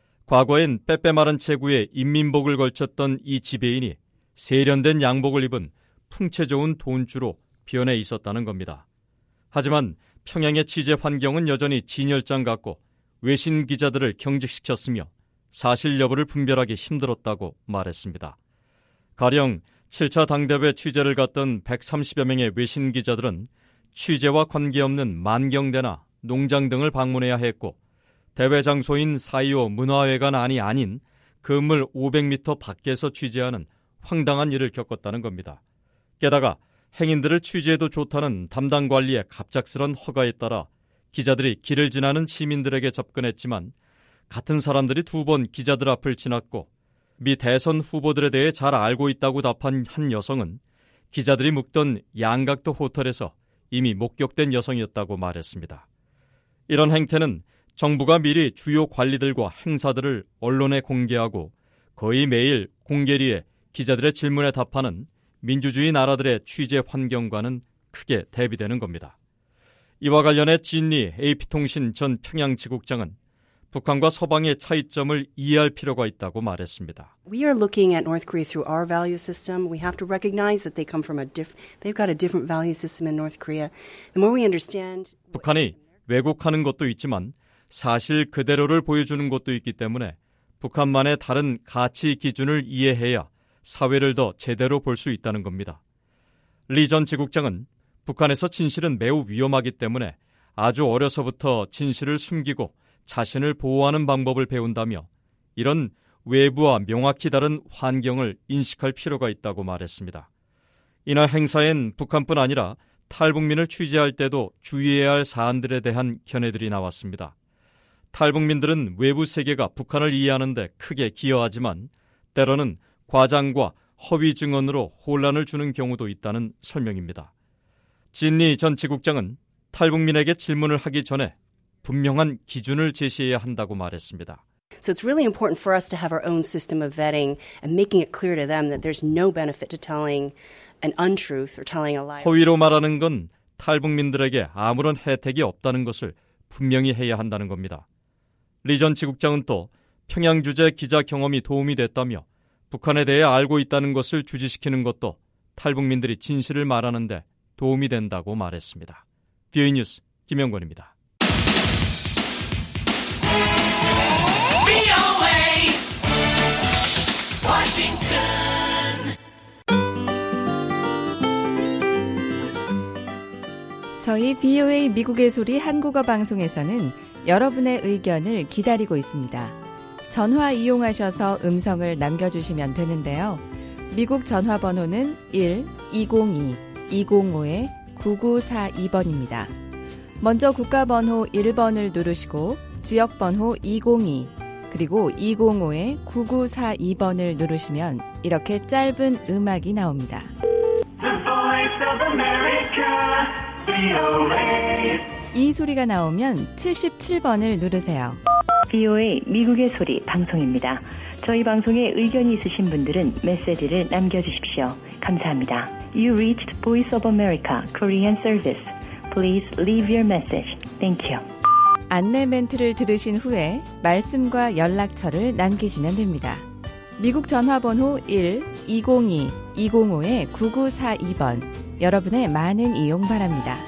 과거엔 빼빼마른 체구에 인민복을 걸쳤던 이 지배인이 세련된 양복을 입은 풍채 좋은 돈주로 변해 있었다는 겁니다. 하지만 평양의 취재 환경은 여전히 진열장 같고 외신 기자들을 경직시켰으며 사실 여부를 분별하기 힘들었다고 말했습니다. 가령 칠 차 당대회 취재를 갔던 백삼십여 명의 외신 기자들은 취재와 관계없는 만경대나 농장 등을 방문해야 했고 대회 장소인 사이오 문화회관안이 아닌 건물 오백 미터 밖에서 취재하는 황당한 일을 겪었다는 겁니다. 게다가 행인들을 취재해도 좋다는 담당 관리의 갑작스런 허가에 따라 기자들이 길을 지나는 시민들에게 접근했지만 같은 사람들이 두 번 기자들 앞을 지났고 미 대선 후보들에 대해 잘 알고 있다고 답한 한 여성은 기자들이 묵던 양각도 호텔에서 이미 목격된 여성이었다고 말했습니다. 이런 행태는 정부가 미리 주요 관리들과 행사들을 언론에 공개하고 거의 매일 공개리에 기자들의 질문에 답하는 민주주의 나라들의 취재 환경과는 크게 대비되는 겁니다. 이와 관련해 진리 에이피통신 전 평양지국장은 북한과 서방의 차이점을 이해할 필요가 있다고 말했습니다. We are looking at North Korea through our value system. We have to recognize that they come from a diff, they've got a different value system in North Korea. The more we understand, 북한이 왜곡하는 것도 있지만 사실 그대로를 보여주는 것도 있기 때문에 북한만의 다른 가치 기준을 이해해야 사회를 더 제대로 볼 수 있다는 겁니다. 리 전 지국장은 북한에서 진실은 매우 위험하기 때문에 아주 어려서부터 진실을 숨기고 자신을 보호하는 방법을 배운다며 이런 외부와 명확히 다른 환경을 인식할 필요가 있다고 말했습니다. 이날 행사엔 북한뿐 아니라 탈북민을 취재할 때도 주의해야 할 사안들에 대한 견해들이 나왔습니다. 탈북민들은 외부 세계가 북한을 이해하는 데 크게 기여하지만 때로는 과장과 허위 증언으로 혼란을 주는 경우도 있다는 설명입니다. 진리 전 지국장은 탈북민에게 질문을 하기 전에 분명한 기준을 제시해야 한다고 말했습니다. So it's really important for us to have our own system of vetting and making it clear to them that there's no benefit to telling an untruth or telling a lie. 허위로 말하는 건 탈북민들에게 아무런 혜택이 없다는 것을 분명히 해야 한다는 겁니다. 리 전 지국장은 또 평양 주재 기자 경험이 도움이 됐다며 북한에 대해 알고 있다는 것을 주지시키는 것도 탈북민들이 진실을 말하는 데 도움이 된다고 말했습니다. 비오이 뉴스 김영권입니다. 저희 비오에이 미국의 소리 한국어 방송에서는 여러분의 의견을 기다리고 있습니다. 전화 이용하셔서 음성을 남겨주시면 되는데요. 미국 전화번호는 일 이공이 이공오 구구사이 번입니다. 먼저 국가번호 일 번을 누르시고 지역번호 이공이 그리고 이공오 구구사이 번을 누르시면 이렇게 짧은 음악이 나옵니다. 이 소리가 나오면 칠십칠 번을 누르세요. 비오에이 미국의 소리 방송입니다. 저희 방송에 의견이 있으신 분들은 메시지를 남겨주십시오. 감사합니다. You reached Voice of America Korean Service. Please leave your message. Thank you. 안내 멘트를 들으신 후에 말씀과 연락처를 남기시면 됩니다. 미국 전화번호 일 이공이 이공오 구구사이 번 여러분의 많은 이용 바랍니다.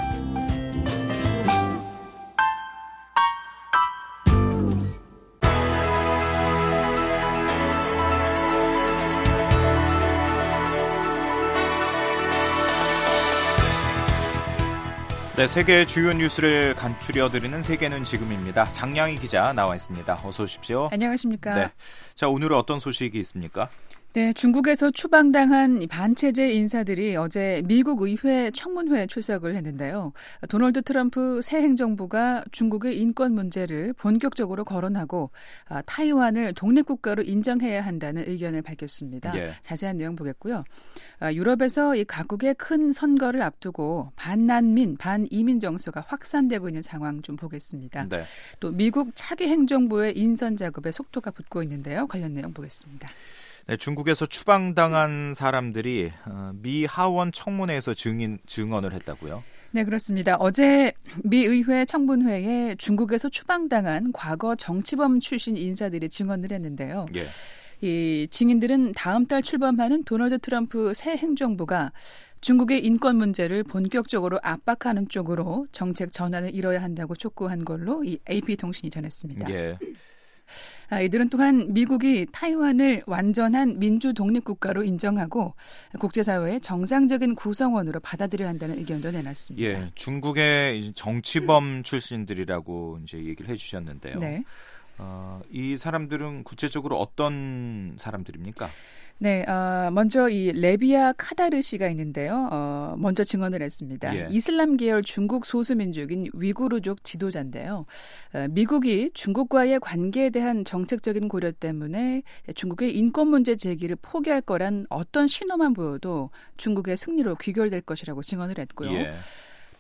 네, 세계의 주요 뉴스를 간추려드리는 세계는 지금입니다. 장량희 기자 나와 있습니다. 어서 오십시오. 안녕하십니까. 네. 자, 오늘은 어떤 소식이 있습니까? 네, 중국에서 추방당한 반체제 인사들이 어제 미국 의회 청문회에 출석을 했는데요. 도널드 트럼프 새 행정부가 중국의 인권 문제를 본격적으로 거론하고 타이완을 독립국가로 인정해야 한다는 의견을 밝혔습니다. 예. 자세한 내용 보겠고요. 유럽에서 이 각국의 큰 선거를 앞두고 반난민, 반이민 정서가 확산되고 있는 상황 좀 보겠습니다. 네. 또 미국 차기 행정부의 인선 작업에 속도가 붙고 있는데요. 관련 내용 보겠습니다. 네, 중국에서 추방당한 사람들이 미 하원 청문회에서 증인, 증언을 했다고요? 네, 그렇습니다. 어제 미 의회 청문회에 중국에서 추방당한 과거 정치범 출신 인사들이 증언을 했는데요. 예. 이 증인들은 다음 달 출범하는 도널드 트럼프 새 행정부가 중국의 인권 문제를 본격적으로 압박하는 쪽으로 정책 전환을 이뤄야 한다고 촉구한 걸로 이 에이피통신이 전했습니다. 예. 아, 이들은 또한 미국이 타이완을 완전한 민주 독립국가로 인정하고 국제사회의 정상적인 구성원으로 받아들여야 한다는 의견도 내놨습니다. 예, 중국의 정치범 출신들이라고 이제 얘기를 해주셨는데요. 네. 어, 이 사람들은 구체적으로 어떤 사람들입니까? 네, 어, 먼저 이 레비아 카다르 씨가 있는데요. 어, 먼저 증언을 했습니다. 예. 이슬람 계열 중국 소수민족인 위구르족 지도자인데요. 어, 미국이 중국과의 관계에 대한 정책적인 고려 때문에 중국의 인권 문제 제기를 포기할 거란 어떤 신호만 보여도 중국의 승리로 귀결될 것이라고 증언을 했고요. 예.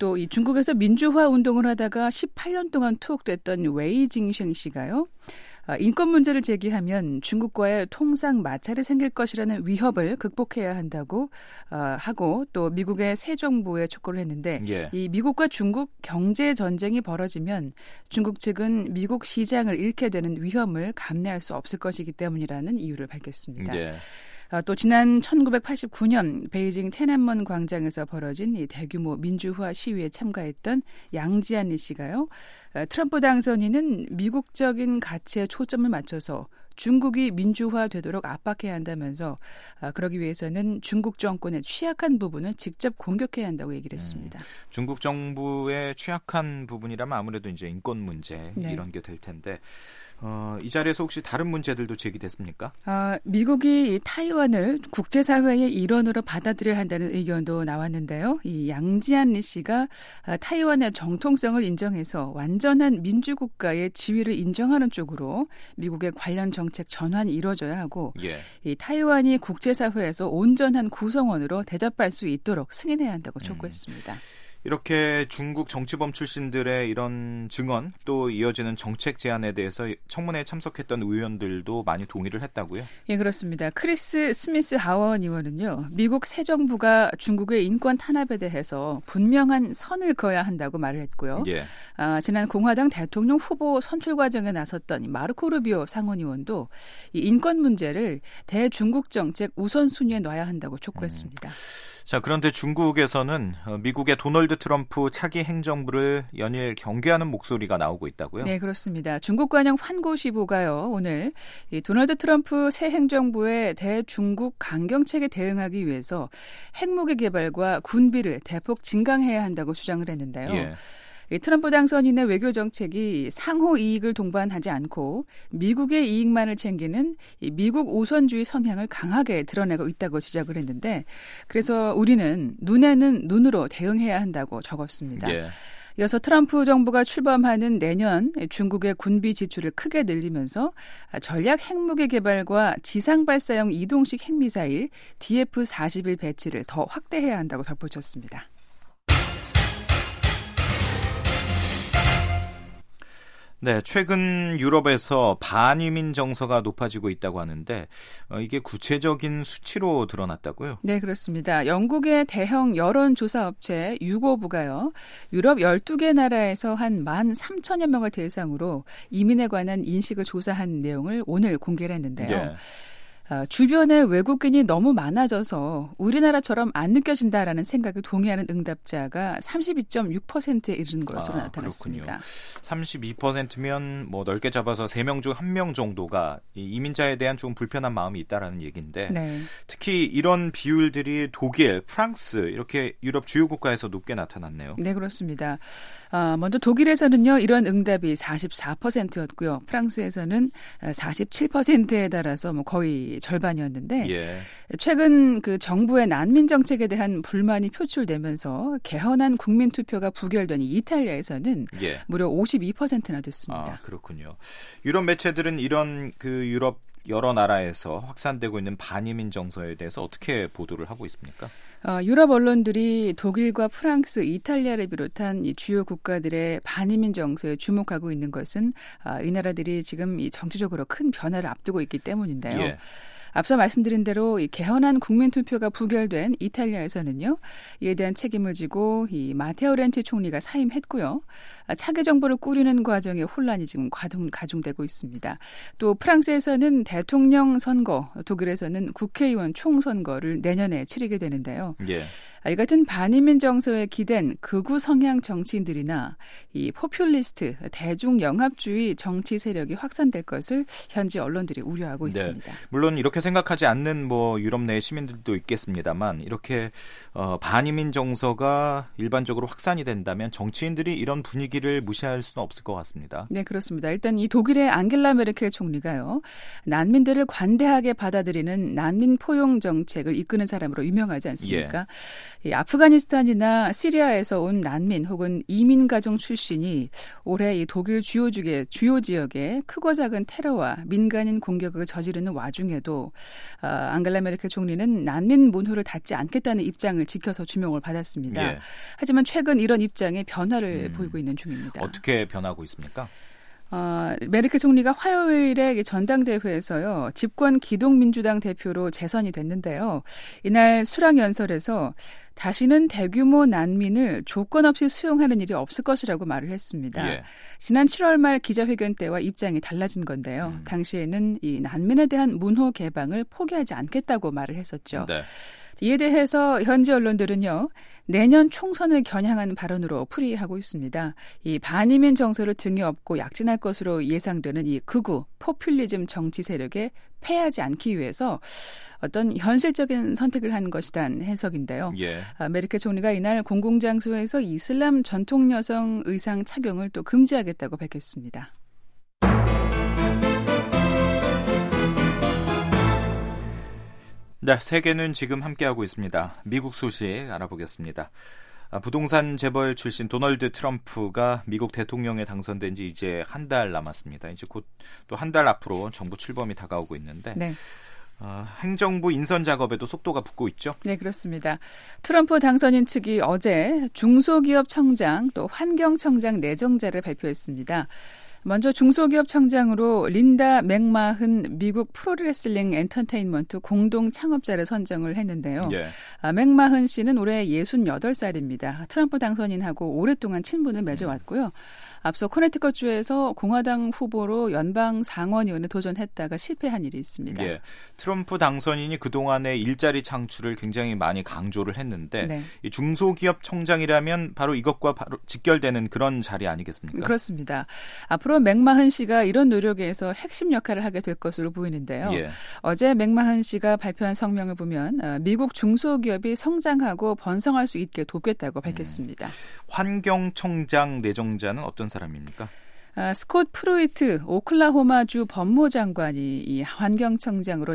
또 이 중국에서 민주화 운동을 하다가 십팔 년 동안 투옥됐던 웨이 징쉥 씨가요. 인권 문제를 제기하면 중국과의 통상 마찰이 생길 것이라는 위협을 극복해야 한다고 하고 또 미국의 새 정부에 촉구를 했는데 예. 이 미국과 중국 경제 전쟁이 벌어지면 중국 측은 미국 시장을 잃게 되는 위험을 감내할 수 없을 것이기 때문이라는 이유를 밝혔습니다. 예. 또 지난 천구백팔십구 년 베이징天安문 광장에서 벌어진 이 대규모 민주화 시위에 참가했던 양지안리 씨가요. 트럼프 당선인은 미국적인 가치에 초점을 맞춰서 중국이 민주화되도록 압박해야 한다면서 그러기 위해서는 중국 정권의 취약한 부분을 직접 공격해야 한다고 얘기를 했습니다. 음, 중국 정부의 취약한 부분이라면 아무래도 이제 인권 문제 네. 이런 게 될 텐데 어, 이 자리에서 혹시 다른 문제들도 제기됐습니까? 아, 미국이 타이완을 국제사회의 일원으로 받아들여야 한다는 의견도 나왔는데요. 이 양지안리 씨가 타이완의 정통성을 인정해서 완전한 민주국가의 지위를 인정하는 쪽으로 미국의 관련 정책 전환이 이루어져야 하고 예. 이 타이완이 국제사회에서 온전한 구성원으로 대접할 수 있도록 승인해야 한다고 촉구했습니다. 음. 이렇게 중국 정치범 출신들의 이런 증언 또 이어지는 정책 제안에 대해서 청문회에 참석했던 의원들도 많이 동의를 했다고요? 예, 그렇습니다. 크리스 스미스 하원 의원은요. 미국 새 정부가 중국의 인권 탄압에 대해서 분명한 선을 그어야 한다고 말을 했고요. 예. 아, 지난 공화당 대통령 후보 선출 과정에 나섰던 마르코 루비오 상원 의원도 이 인권 문제를 대중국 정책 우선순위에 놔야 한다고 촉구했습니다. 음. 자, 그런데 중국에서는 미국의 도널드 트럼프 차기 행정부를 연일 경계하는 목소리가 나오고 있다고요? 네, 그렇습니다. 중국 관영 환구시보가요. 오늘 이 도널드 트럼프 새 행정부의 대중국 강경책에 대응하기 위해서 핵무기 개발과 군비를 대폭 증강해야 한다고 주장을 했는데요. 예. 트럼프 당선인의 외교 정책이 상호 이익을 동반하지 않고 미국의 이익만을 챙기는 미국 우선주의 성향을 강하게 드러내고 있다고 지적을 했는데 그래서 우리는 눈에는 눈으로 대응해야 한다고 적었습니다. 예. 이어서 트럼프 정부가 출범하는 내년 중국의 군비 지출을 크게 늘리면서 전략 핵무기 개발과 지상 발사형 이동식 핵미사일 디에프 사십일 배치를 더 확대해야 한다고 덧붙였습니다. 네, 최근 유럽에서 반이민 정서가 높아지고 있다고 하는데 어, 이게 구체적인 수치로 드러났다고요? 네, 그렇습니다. 영국의 대형 여론조사 업체 유고부가요. 유럽 열두 개 나라에서 한 만 삼천여 명을 대상으로 이민에 관한 인식을 조사한 내용을 오늘 공개를 했는데요. 예. 주변에 외국인이 너무 많아져서 우리나라처럼 안 느껴진다라는 생각에 동의하는 응답자가 삼십이 점 육 퍼센트에 이르는 것으로 아, 나타났습니다. 그렇군요. 삼십이 퍼센트면 뭐 넓게 잡아서 세 명 중 한 명 정도가 이민자에 대한 좀 불편한 마음이 있다라는 얘기인데 네. 특히 이런 비율들이 독일, 프랑스 이렇게 유럽 주요 국가에서 높게 나타났네요. 네, 그렇습니다. 아, 먼저 독일에서는요. 이런 응답이 사십사 퍼센트였고요. 프랑스에서는 사십칠 퍼센트에 달아서 뭐 거의 절반이었는데 예. 최근 그 정부의 난민 정책에 대한 불만이 표출되면서 개헌안 국민 투표가 부결된 이탈리아에서는 예. 무려 오십이 퍼센트나 됐습니다. 아, 그렇군요. 유럽 매체들은 이런 그 유럽 여러 나라에서 확산되고 있는 반이민 정서에 대해서 어떻게 보도를 하고 있습니까? 어, 유럽 언론들이 독일과 프랑스, 이탈리아를 비롯한 이 주요 국가들의 반이민 정서에 주목하고 있는 것은 어, 이 나라들이 지금 이 정치적으로 큰 변화를 앞두고 있기 때문인데요. 예. 앞서 말씀드린 대로 이 개헌안 국민투표가 부결된 이탈리아에서는요. 이에 대한 책임을 지고 이 마테오 렌치 총리가 사임했고요. 차기 정부를 꾸리는 과정에 혼란이 지금 가중, 가중되고 있습니다. 또 프랑스에서는 대통령 선거, 독일에서는 국회의원 총선거를 내년에 치르게 되는데요. 예. 이 같은 반이민 정서에 기댄 극우 성향 정치인들이나 이 포퓰리스트, 대중 영합주의 정치 세력이 확산될 것을 현지 언론들이 우려하고 네. 있습니다. 물론 이렇게 생각하지 않는 뭐 유럽 내 시민들도 있겠습니다만 이렇게 어, 반이민 정서가 일반적으로 확산이 된다면 정치인들이 이런 분위기를 무시할 수는 없을 것 같습니다. 네, 그렇습니다. 일단 이 독일의 앙겔라 메르켈 총리가요. 난민들을 관대하게 받아들이는 난민 포용 정책을 이끄는 사람으로 유명하지 않습니까? 예. 이 아프가니스탄이나 시리아에서 온 난민 혹은 이민 가정 출신이 올해 이 독일 주요 지역에, 주요 지역에 크고 작은 테러와 민간인 공격을 저지르는 와중에도 어, 앙겔라 메르켈 총리는 난민 문호를 닫지 않겠다는 입장을 지켜서 주목을 받았습니다. 예. 하지만 최근 이런 입장에 변화를 음, 보이고 있는 중입니다. 어떻게 변하고 있습니까? 어, 메르켈 총리가 화요일에 전당대회에서요, 집권 기동민주당 대표로 재선이 됐는데요. 이날 수락연설에서 다시는 대규모 난민을 조건 없이 수용하는 일이 없을 것이라고 말을 했습니다. 예. 지난 칠월 말 기자회견 때와 입장이 달라진 건데요. 음. 당시에는 이 난민에 대한 문호 개방을 포기하지 않겠다고 말을 했었죠. 네. 이에 대해서 현지 언론들은요, 내년 총선을 겨냥하는 발언으로 풀이하고 있습니다. 이 반이민 정서를 등에 업고 약진할 것으로 예상되는 이 극우 포퓰리즘 정치 세력에 패하지 않기 위해서 어떤 현실적인 선택을 한 것이란 해석인데요. 예. 아, 메르켈 총리가 이날 공공장소에서 이슬람 전통 여성 의상 착용을 또 금지하겠다고 밝혔습니다. 네, 세계는 지금 함께하고 있습니다. 미국 소식 알아보겠습니다. 아, 부동산 재벌 출신 도널드 트럼프가 미국 대통령에 당선된 지 이제 한 달 남았습니다. 이제 곧 또 한 달 앞으로 정부 출범이 다가오고 있는데 네. 어, 행정부 인선 작업에도 속도가 붙고 있죠? 네, 그렇습니다. 트럼프 당선인 측이 어제 중소기업 청장 또 환경청장 내정자를 발표했습니다. 먼저 중소기업 청장으로 린다 맥마흔 미국 프로레슬링 엔터테인먼트 공동 창업자를 선정을 했는데요. 예. 아, 맥마흔 씨는 올해 예순여덟 살입니다. 트럼프 당선인하고 오랫동안 친분을 맺어왔고요. 앞서 코네티컷주에서 공화당 후보로 연방 상원의원에 도전했다가 실패한 일이 있습니다. 예. 트럼프 당선인이 그동안의 일자리 창출을 굉장히 많이 강조를 했는데 네. 이 중소기업 청장이라면 바로 이것과 바로 직결되는 그런 자리 아니겠습니까? 그렇습니다. 앞으로 맥마흔 씨가 이런 노력에서 핵심 역할을 하게 될 것으로 보이는데요. 예. 어제 맥마흔 씨가 발표한 성명을 보면 미국 중소기업이 성장하고 번성할 수 있게 돕겠다고 밝혔습니다. 음. 환경청장 내정자는 어떤 사람입니까? 아, 스콧 프루이트 오클라호마주 법무장관이 이 환경청장으로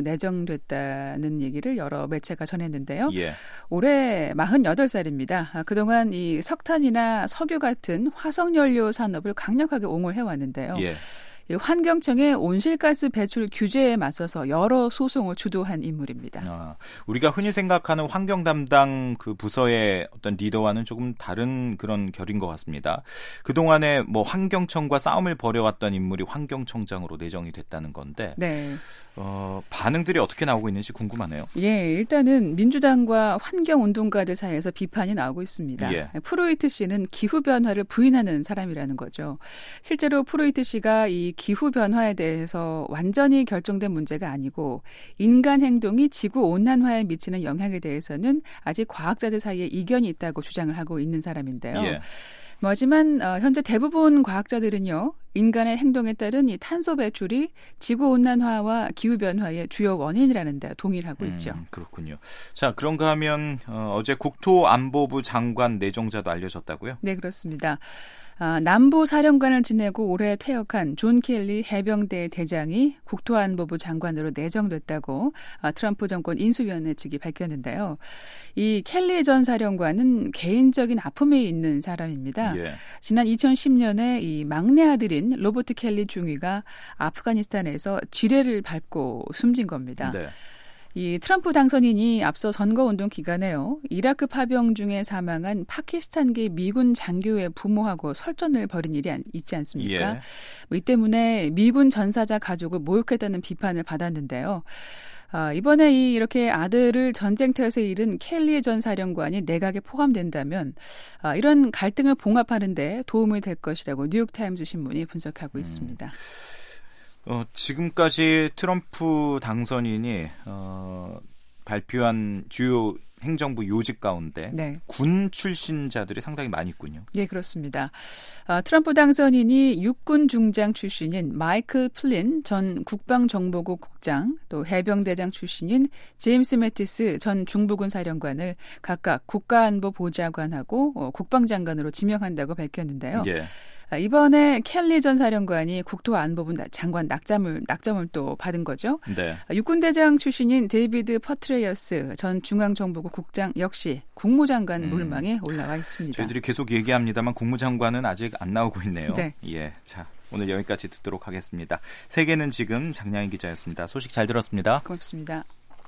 내정됐다는 얘기를 여러 매체가 전했는데요. 예. 올해 마흔여덟 살입니다. 아, 그동안 이 석탄이나 석유 같은 화석연료 산업을 강력하게 옹호해왔는데요. 예. 환경청의 온실가스 배출 규제에 맞서서 여러 소송을 주도한 인물입니다. 아, 우리가 흔히 생각하는 환경 담당 그 부서의 어떤 리더와는 조금 다른 그런 결인 것 같습니다. 그동안에 뭐 환경청과 싸움을 벌여왔던 인물이 환경청장으로 내정이 됐다는 건데 네. 어, 반응들이 어떻게 나오고 있는지 궁금하네요. 예, 일단은 민주당과 환경운동가들 사이에서 비판이 나오고 있습니다. 예. 프로이트 씨는 기후변화를 부인하는 사람이라는 거죠. 실제로 프로이트 씨가 이 기후변화에 대해서 완전히 결정된 문제가 아니고 인간 행동이 지구온난화에 미치는 영향에 대해서는 아직 과학자들 사이에 이견이 있다고 주장을 하고 있는 사람인데요. 예. 뭐 하지만 어, 현재 대부분 과학자들은요. 인간의 행동에 따른 이 탄소 배출이 지구온난화와 기후변화의 주요 원인이라는 데 동의를 하고 있죠. 음, 그렇군요. 자, 그런가 하면 어, 어제 국토안보부 장관 내정자도 알려졌다고요? 네, 그렇습니다. 아, 남부 사령관을 지내고 올해 퇴역한 존 켈리 해병대 대장이 국토안보부 장관으로 내정됐다고 아, 트럼프 정권 인수위원회 측이 밝혔는데요. 이 켈리 전 사령관은 개인적인 아픔이 있는 사람입니다. 예. 지난 이천십 년에 이 막내 아들인 로버트 켈리 중위가 아프가니스탄에서 지뢰를 밟고 숨진 겁니다. 네. 이 트럼프 당선인이 앞서 선거운동 기간에요. 이라크 파병 중에 사망한 파키스탄계 미군 장교의 부모하고 설전을 벌인 일이 있지 않습니까? 예. 뭐 이 때문에 미군 전사자 가족을 모욕했다는 비판을 받았는데요. 아, 이번에 이 이렇게 아들을 전쟁터에서 잃은 켈리 전 사령관이 내각에 포함된다면 아, 이런 갈등을 봉합하는 데 도움이 될 것이라고 뉴욕타임즈 신문이 분석하고 음. 있습니다. 어, 지금까지 트럼프 당선인이 어, 발표한 주요 행정부 요직 가운데 네. 군 출신자들이 상당히 많이 있군요. 네, 그렇습니다. 어, 트럼프 당선인이 육군 중장 출신인 마이클 플린 전 국방정보국 국장, 또 해병대장 출신인 제임스 매티스 전 중부군 사령관을 각각 국가안보보좌관하고 어, 국방장관으로 지명한다고 밝혔는데요. 예. 이번에 켈리 전 사령관이 국토안보부 장관 낙점을, 낙점을 또 받은 거죠. 네. 육군대장 출신인 데이비드 퍼트레이어스 전 중앙정보국 국장 역시 국무장관 음. 물망에 올라와 있습니다. 저희들이 계속 얘기합니다만 국무장관은 아직 안 나오고 있네요. 네. 예, 자 오늘 여기까지 듣도록 하겠습니다. 세계는 지금 장량희 기자였습니다. 소식 잘 들었습니다. 고맙습니다.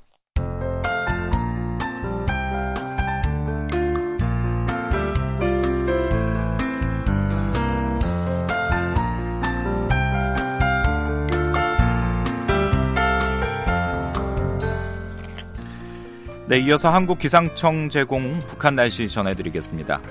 네, 이어서 한국기상청 제공 북한 날씨 전해드리겠습니다.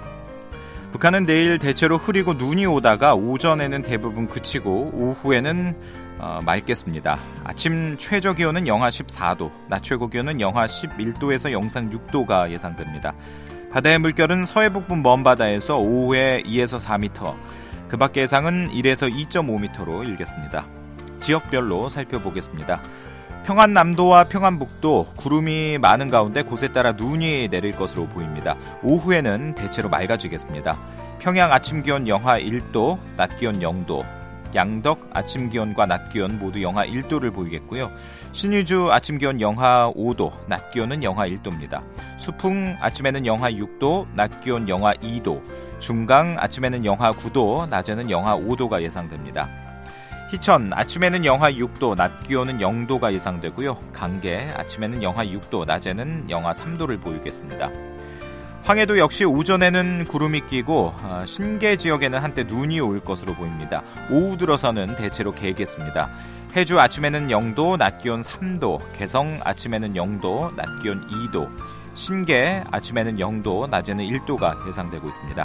북한은 내일 대체로 흐리고 눈이 오다가 오전에는 대부분 그치고 오후에는 어, 맑겠습니다. 아침 최저기온은 영하 십사 도, 낮 최고기온은 영하 십일 도에서 영상 육 도가 예상됩니다. 바다의 물결은 서해북부 먼바다에서 오후에 이에서 사 미터, 그 밖의 해상은 일에서 이 점 오 미터로 일겠습니다. 지역별로 살펴보겠습니다. 평안남도와 평안북도 구름이 많은 가운데 곳에 따라 눈이 내릴 것으로 보입니다. 오후에는 대체로 맑아지겠습니다. 평양 아침 기온 영하 일 도, 낮 기온 영 도, 양덕 아침 기온과 낮 기온 모두 영하 일 도를 보이겠고요. 신의주 아침 기온 영하 오 도, 낮 기온은 영하 일 도입니다. 수풍 아침에는 영하 육 도, 낮 기온 영하 이 도, 중강 아침에는 영하 구 도, 낮에는 영하 오 도가 예상됩니다. 희천 아침에는 영하 육 도, 낮 기온은 영 도가 예상되고요. 강계 아침에는 영하 육 도, 낮에는 영하 삼 도를 보이겠습니다. 황해도 역시 오전에는 구름이 끼고 신계 지역에는 한때 눈이 올 것으로 보입니다. 오후 들어서는 대체로 개겠습니다. 해주 아침에는 영 도, 낮 기온 삼 도, 개성 아침에는 영 도, 낮 기온 이 도, 신계 아침에는 영 도, 낮에는 일 도가 예상되고 있습니다.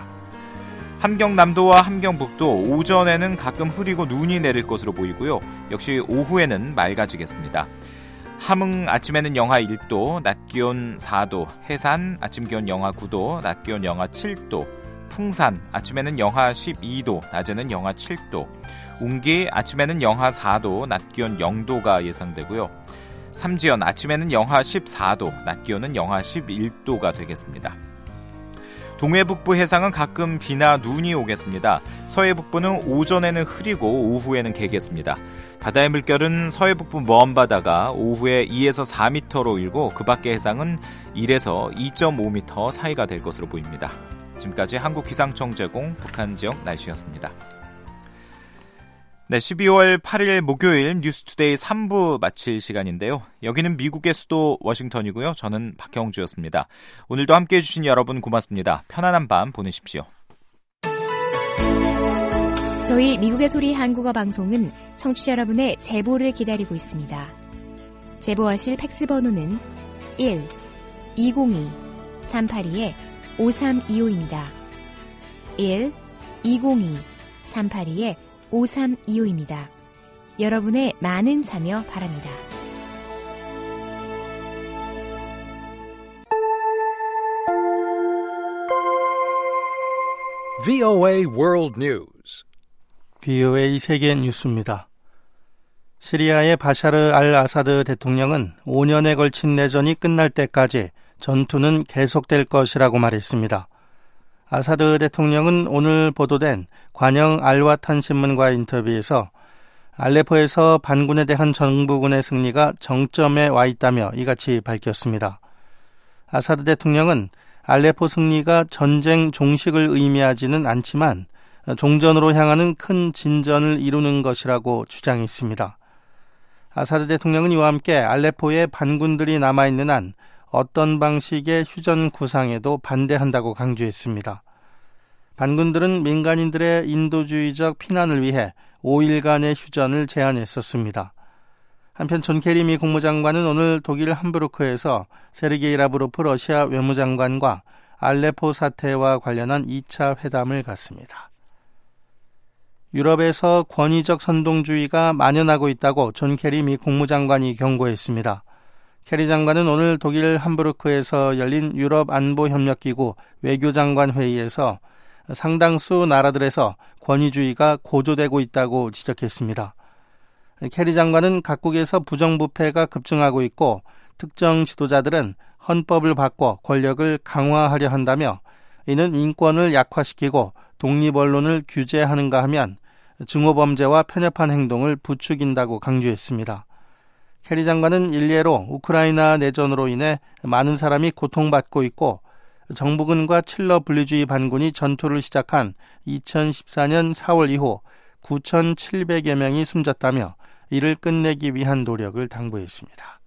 함경남도와 함경북도 오전에는 가끔 흐리고 눈이 내릴 것으로 보이고요. 역시 오후에는 맑아지겠습니다. 함흥 아침에는 영하 일 도, 낮 기온 사 도, 해산 아침 기온 영하 구 도, 낮 기온 영하 칠 도, 풍산 아침에는 영하 십이 도, 낮에는 영하 칠 도, 운기 아침에는 영하 사 도, 낮 기온 영 도가 예상되고요. 삼지연 아침에는 영하 십사 도, 낮 기온은 영하 십일 도가 되겠습니다. 동해북부 해상은 가끔 비나 눈이 오겠습니다. 서해북부는 오전에는 흐리고 오후에는 개겠습니다. 바다의 물결은 서해북부 먼바다가 오후에 이에서 사 미터로 일고 그 밖의 해상은 일에서 이 점 오 미터 사이가 될 것으로 보입니다. 지금까지 한국기상청 제공 북한 지역 날씨였습니다. 네, 십이월 팔일 목요일 뉴스투데이 삼 부 마칠 시간인데요. 여기는 미국의 수도 워싱턴이고요. 저는 박형주였습니다. 오늘도 함께해 주신 여러분 고맙습니다. 편안한 밤 보내십시오. 저희 미국의 소리 한국어 방송은 청취자 여러분의 제보를 기다리고 있습니다. 제보하실 팩스 번호는 일 이공이 삼팔이 오삼이오입니다. 일 이공이 삼팔이 오삼이오입니다. 여러분의 많은 참여 바랍니다. 브이오에이 World News. 브이오에이 세계 뉴스입니다. 시리아의 바샤르 알 아사드 대통령은 오 년에 걸친 내전이 끝날 때까지 전투는 계속될 것이라고 말했습니다. 아사드 대통령은 오늘 보도된 관영 알와탄 신문과의 인터뷰에서 알레포에서 반군에 대한 정부군의 승리가 정점에 와 있다며 이같이 밝혔습니다. 아사드 대통령은 알레포 승리가 전쟁 종식을 의미하지는 않지만 종전으로 향하는 큰 진전을 이루는 것이라고 주장했습니다. 아사드 대통령은 이와 함께 알레포에 반군들이 남아있는 한 어떤 방식의 휴전 구상에도 반대한다고 강조했습니다. 반군들은 민간인들의 인도주의적 피난을 위해 오 일간의 휴전을 제안했었습니다. 한편 존 케리 미 국무장관은 오늘 독일 함부르크에서 세르게이 라브로프 러시아 외무장관과 알레포 사태와 관련한 이 차 회담을 갖습니다. 유럽에서 권위적 선동주의가 만연하고 있다고 존 케리 미 국무장관이 경고했습니다. 케리 장관은 오늘 독일 함부르크에서 열린 유럽 안보협력기구 외교장관 회의에서 상당수 나라들에서 권위주의가 고조되고 있다고 지적했습니다. 케리 장관은 각국에서 부정부패가 급증하고 있고 특정 지도자들은 헌법을 바꿔 권력을 강화하려 한다며 이는 인권을 약화시키고 독립언론을 규제하는가 하면 증오범죄와 편협한 행동을 부추긴다고 강조했습니다. 캐리 장관은 일례로 우크라이나 내전으로 인해 많은 사람이 고통받고 있고 정부군과 칠러 분리주의 반군이 전투를 시작한 이천십사 년 사월 이후 구천칠백여 명이 숨졌다며 이를 끝내기 위한 노력을 당부했습니다.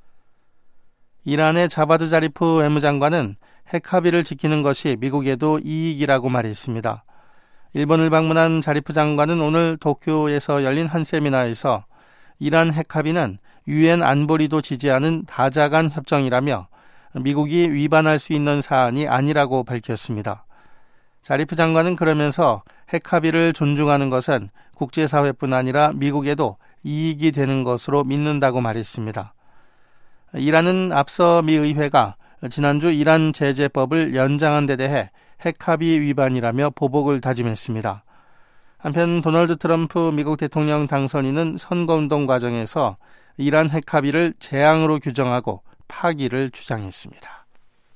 이란의 자바드 자리프 외무장관은 핵 합의를 지키는 것이 미국에도 이익이라고 말했습니다. 일본을 방문한 자리프 장관은 오늘 도쿄에서 열린 한 세미나에서 이란 핵 합의는 유엔 안보리도 지지하는 다자간 협정이라며 미국이 위반할 수 있는 사안이 아니라고 밝혔습니다. 자리프 장관은 그러면서 핵 합의를 존중하는 것은 국제사회뿐 아니라 미국에도 이익이 되는 것으로 믿는다고 말했습니다. 이란은 앞서 미 의회가 지난주 이란 제재법을 연장한 데 대해 핵 합의 위반이라며 보복을 다짐했습니다. 한편 도널드 트럼프 미국 대통령 당선인은 선거운동 과정에서 이란 핵 합의를 재앙으로 규정하고 파기를 주장했습니다.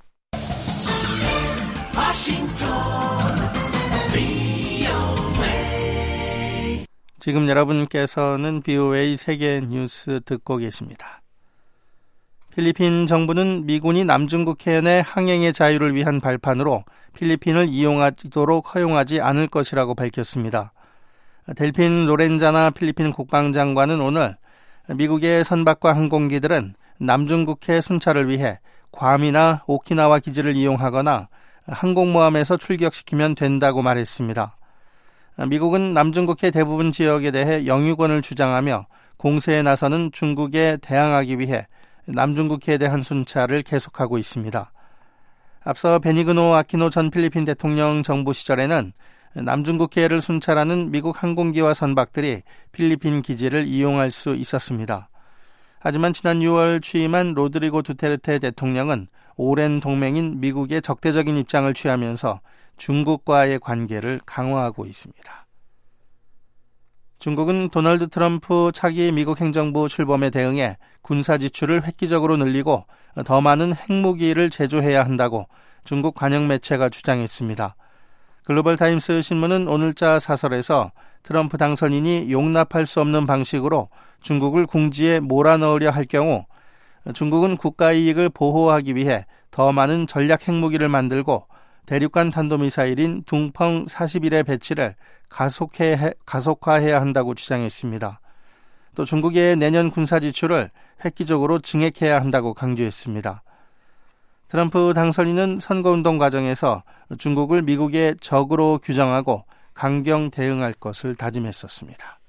지금 여러분께서는 비오에이 세계 뉴스 듣고 계십니다. 필리핀 정부는 미군이 남중국 해안의 항행의 자유를 위한 발판으로 필리핀을 이용하도록 허용하지 않을 것이라고 밝혔습니다. 델핀 로렌자나 필리핀 국방장관은 오늘 미국의 선박과 항공기들은 남중국해 순찰을 위해 괌이나 오키나와 기지를 이용하거나 항공모함에서 출격시키면 된다고 말했습니다. 미국은 남중국해 대부분 지역에 대해 영유권을 주장하며 공세에 나서는 중국에 대항하기 위해 남중국해에 대한 순찰을 계속하고 있습니다. 앞서 베니그노 아키노 전 필리핀 대통령 정부 시절에는 남중국해를 순찰하는 미국 항공기와 선박들이 필리핀 기지를 이용할 수 있었습니다. 하지만 지난 유월 취임한 로드리고 두테르테 대통령은 오랜 동맹인 미국의 적대적인 입장을 취하면서 중국과의 관계를 강화하고 있습니다. 중국은 도널드 트럼프 차기 미국 행정부 출범에 대응해 군사 지출을 획기적으로 늘리고 더 많은 핵무기를 제조해야 한다고 중국 관영 매체가 주장했습니다. 글로벌타임스 신문은 오늘자 사설에서 트럼프 당선인이 용납할 수 없는 방식으로 중국을 궁지에 몰아넣으려 할 경우 중국은 국가 이익을 보호하기 위해 더 많은 전략 핵무기를 만들고 대륙간 탄도미사일인 둥펑 사십일의 배치를 가속해, 가속화해야 한다고 주장했습니다. 또 중국의 내년 군사 지출을 획기적으로 증액해야 한다고 강조했습니다. 트럼프 당선인은 선거운동 과정에서 중국을 미국의 적으로 규정하고 강경 대응할 것을 다짐했었습니다.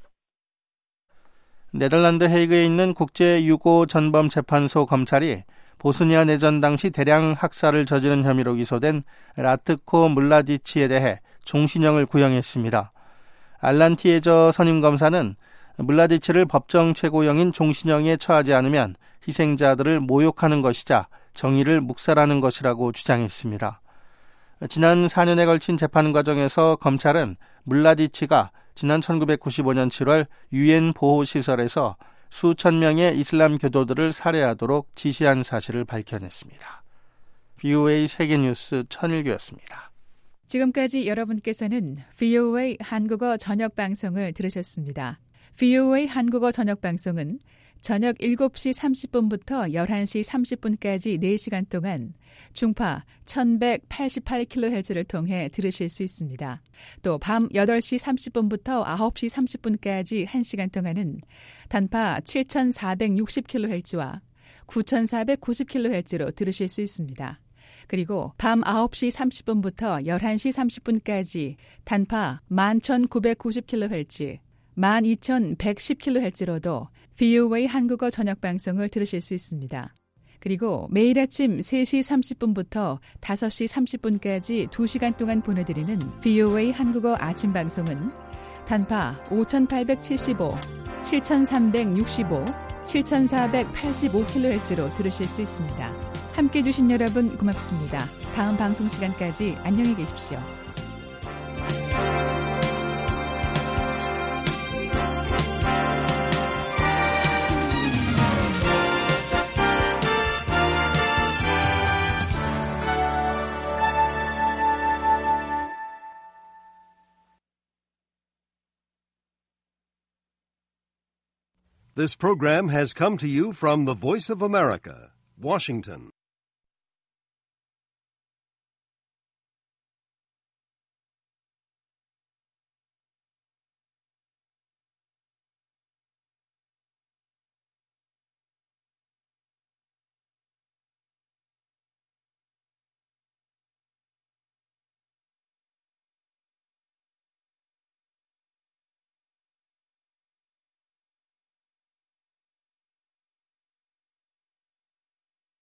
네덜란드 헤이그에 있는 국제유고전범재판소 검찰이 보스니아 내전 당시 대량 학살을 저지른 혐의로 기소된 라트코 물라디치에 대해 종신형을 구형했습니다. 알란 티에저 선임검사는 물라디치를 법정 최고형인 종신형에 처하지 않으면 희생자들을 모욕하는 것이자 정의를 묵살하는 것이라고 주장했습니다. 지난 사 년에 걸친 재판 과정에서 검찰은 물라디치가 지난 천구백구십오 년 칠월 유엔 보호시설에서 수천 명의 이슬람 교도들을 살해하도록 지시한 사실을 밝혀냈습니다. 비오에이 세계뉴스 천일규였습니다. 지금까지 여러분께서는 비오에이 한국어 저녁방송을 들으셨습니다. 비오에이 한국어 저녁방송은 저녁 일곱 시 삼십 분부터 열한 시 삼십 분까지 네 시간 동안 중파 천백팔십팔 킬로헤르츠를 통해 들으실 수 있습니다. 또 밤 여덟 시 삼십 분부터 아홉 시 삼십 분까지 한 시간 동안은 단파 칠천사백육십 킬로헤르츠와 구천사백구십 킬로헤르츠로 들으실 수 있습니다. 그리고 밤 아홉 시 삼십 분부터 열한 시 삼십 분까지 단파 만 천구백구십 킬로헤르츠, 만 이천백십 킬로헤르츠로도 비오에이 한국어 저녁방송을 들으실 수 있습니다. 그리고 매일 아침 세 시 삼십 분부터 다섯 시 삼십 분까지 두 시간 동안 보내드리는 비오에이 한국어 아침방송은 단파 오천팔백칠십오, 칠천삼백육십오, 칠천사백팔십오 킬로헤르츠로 들으실 수 있습니다. 함께해 주신 여러분 고맙습니다. 다음 방송 시간까지 안녕히 계십시오. This program has come to you from the Voice of America, Washington.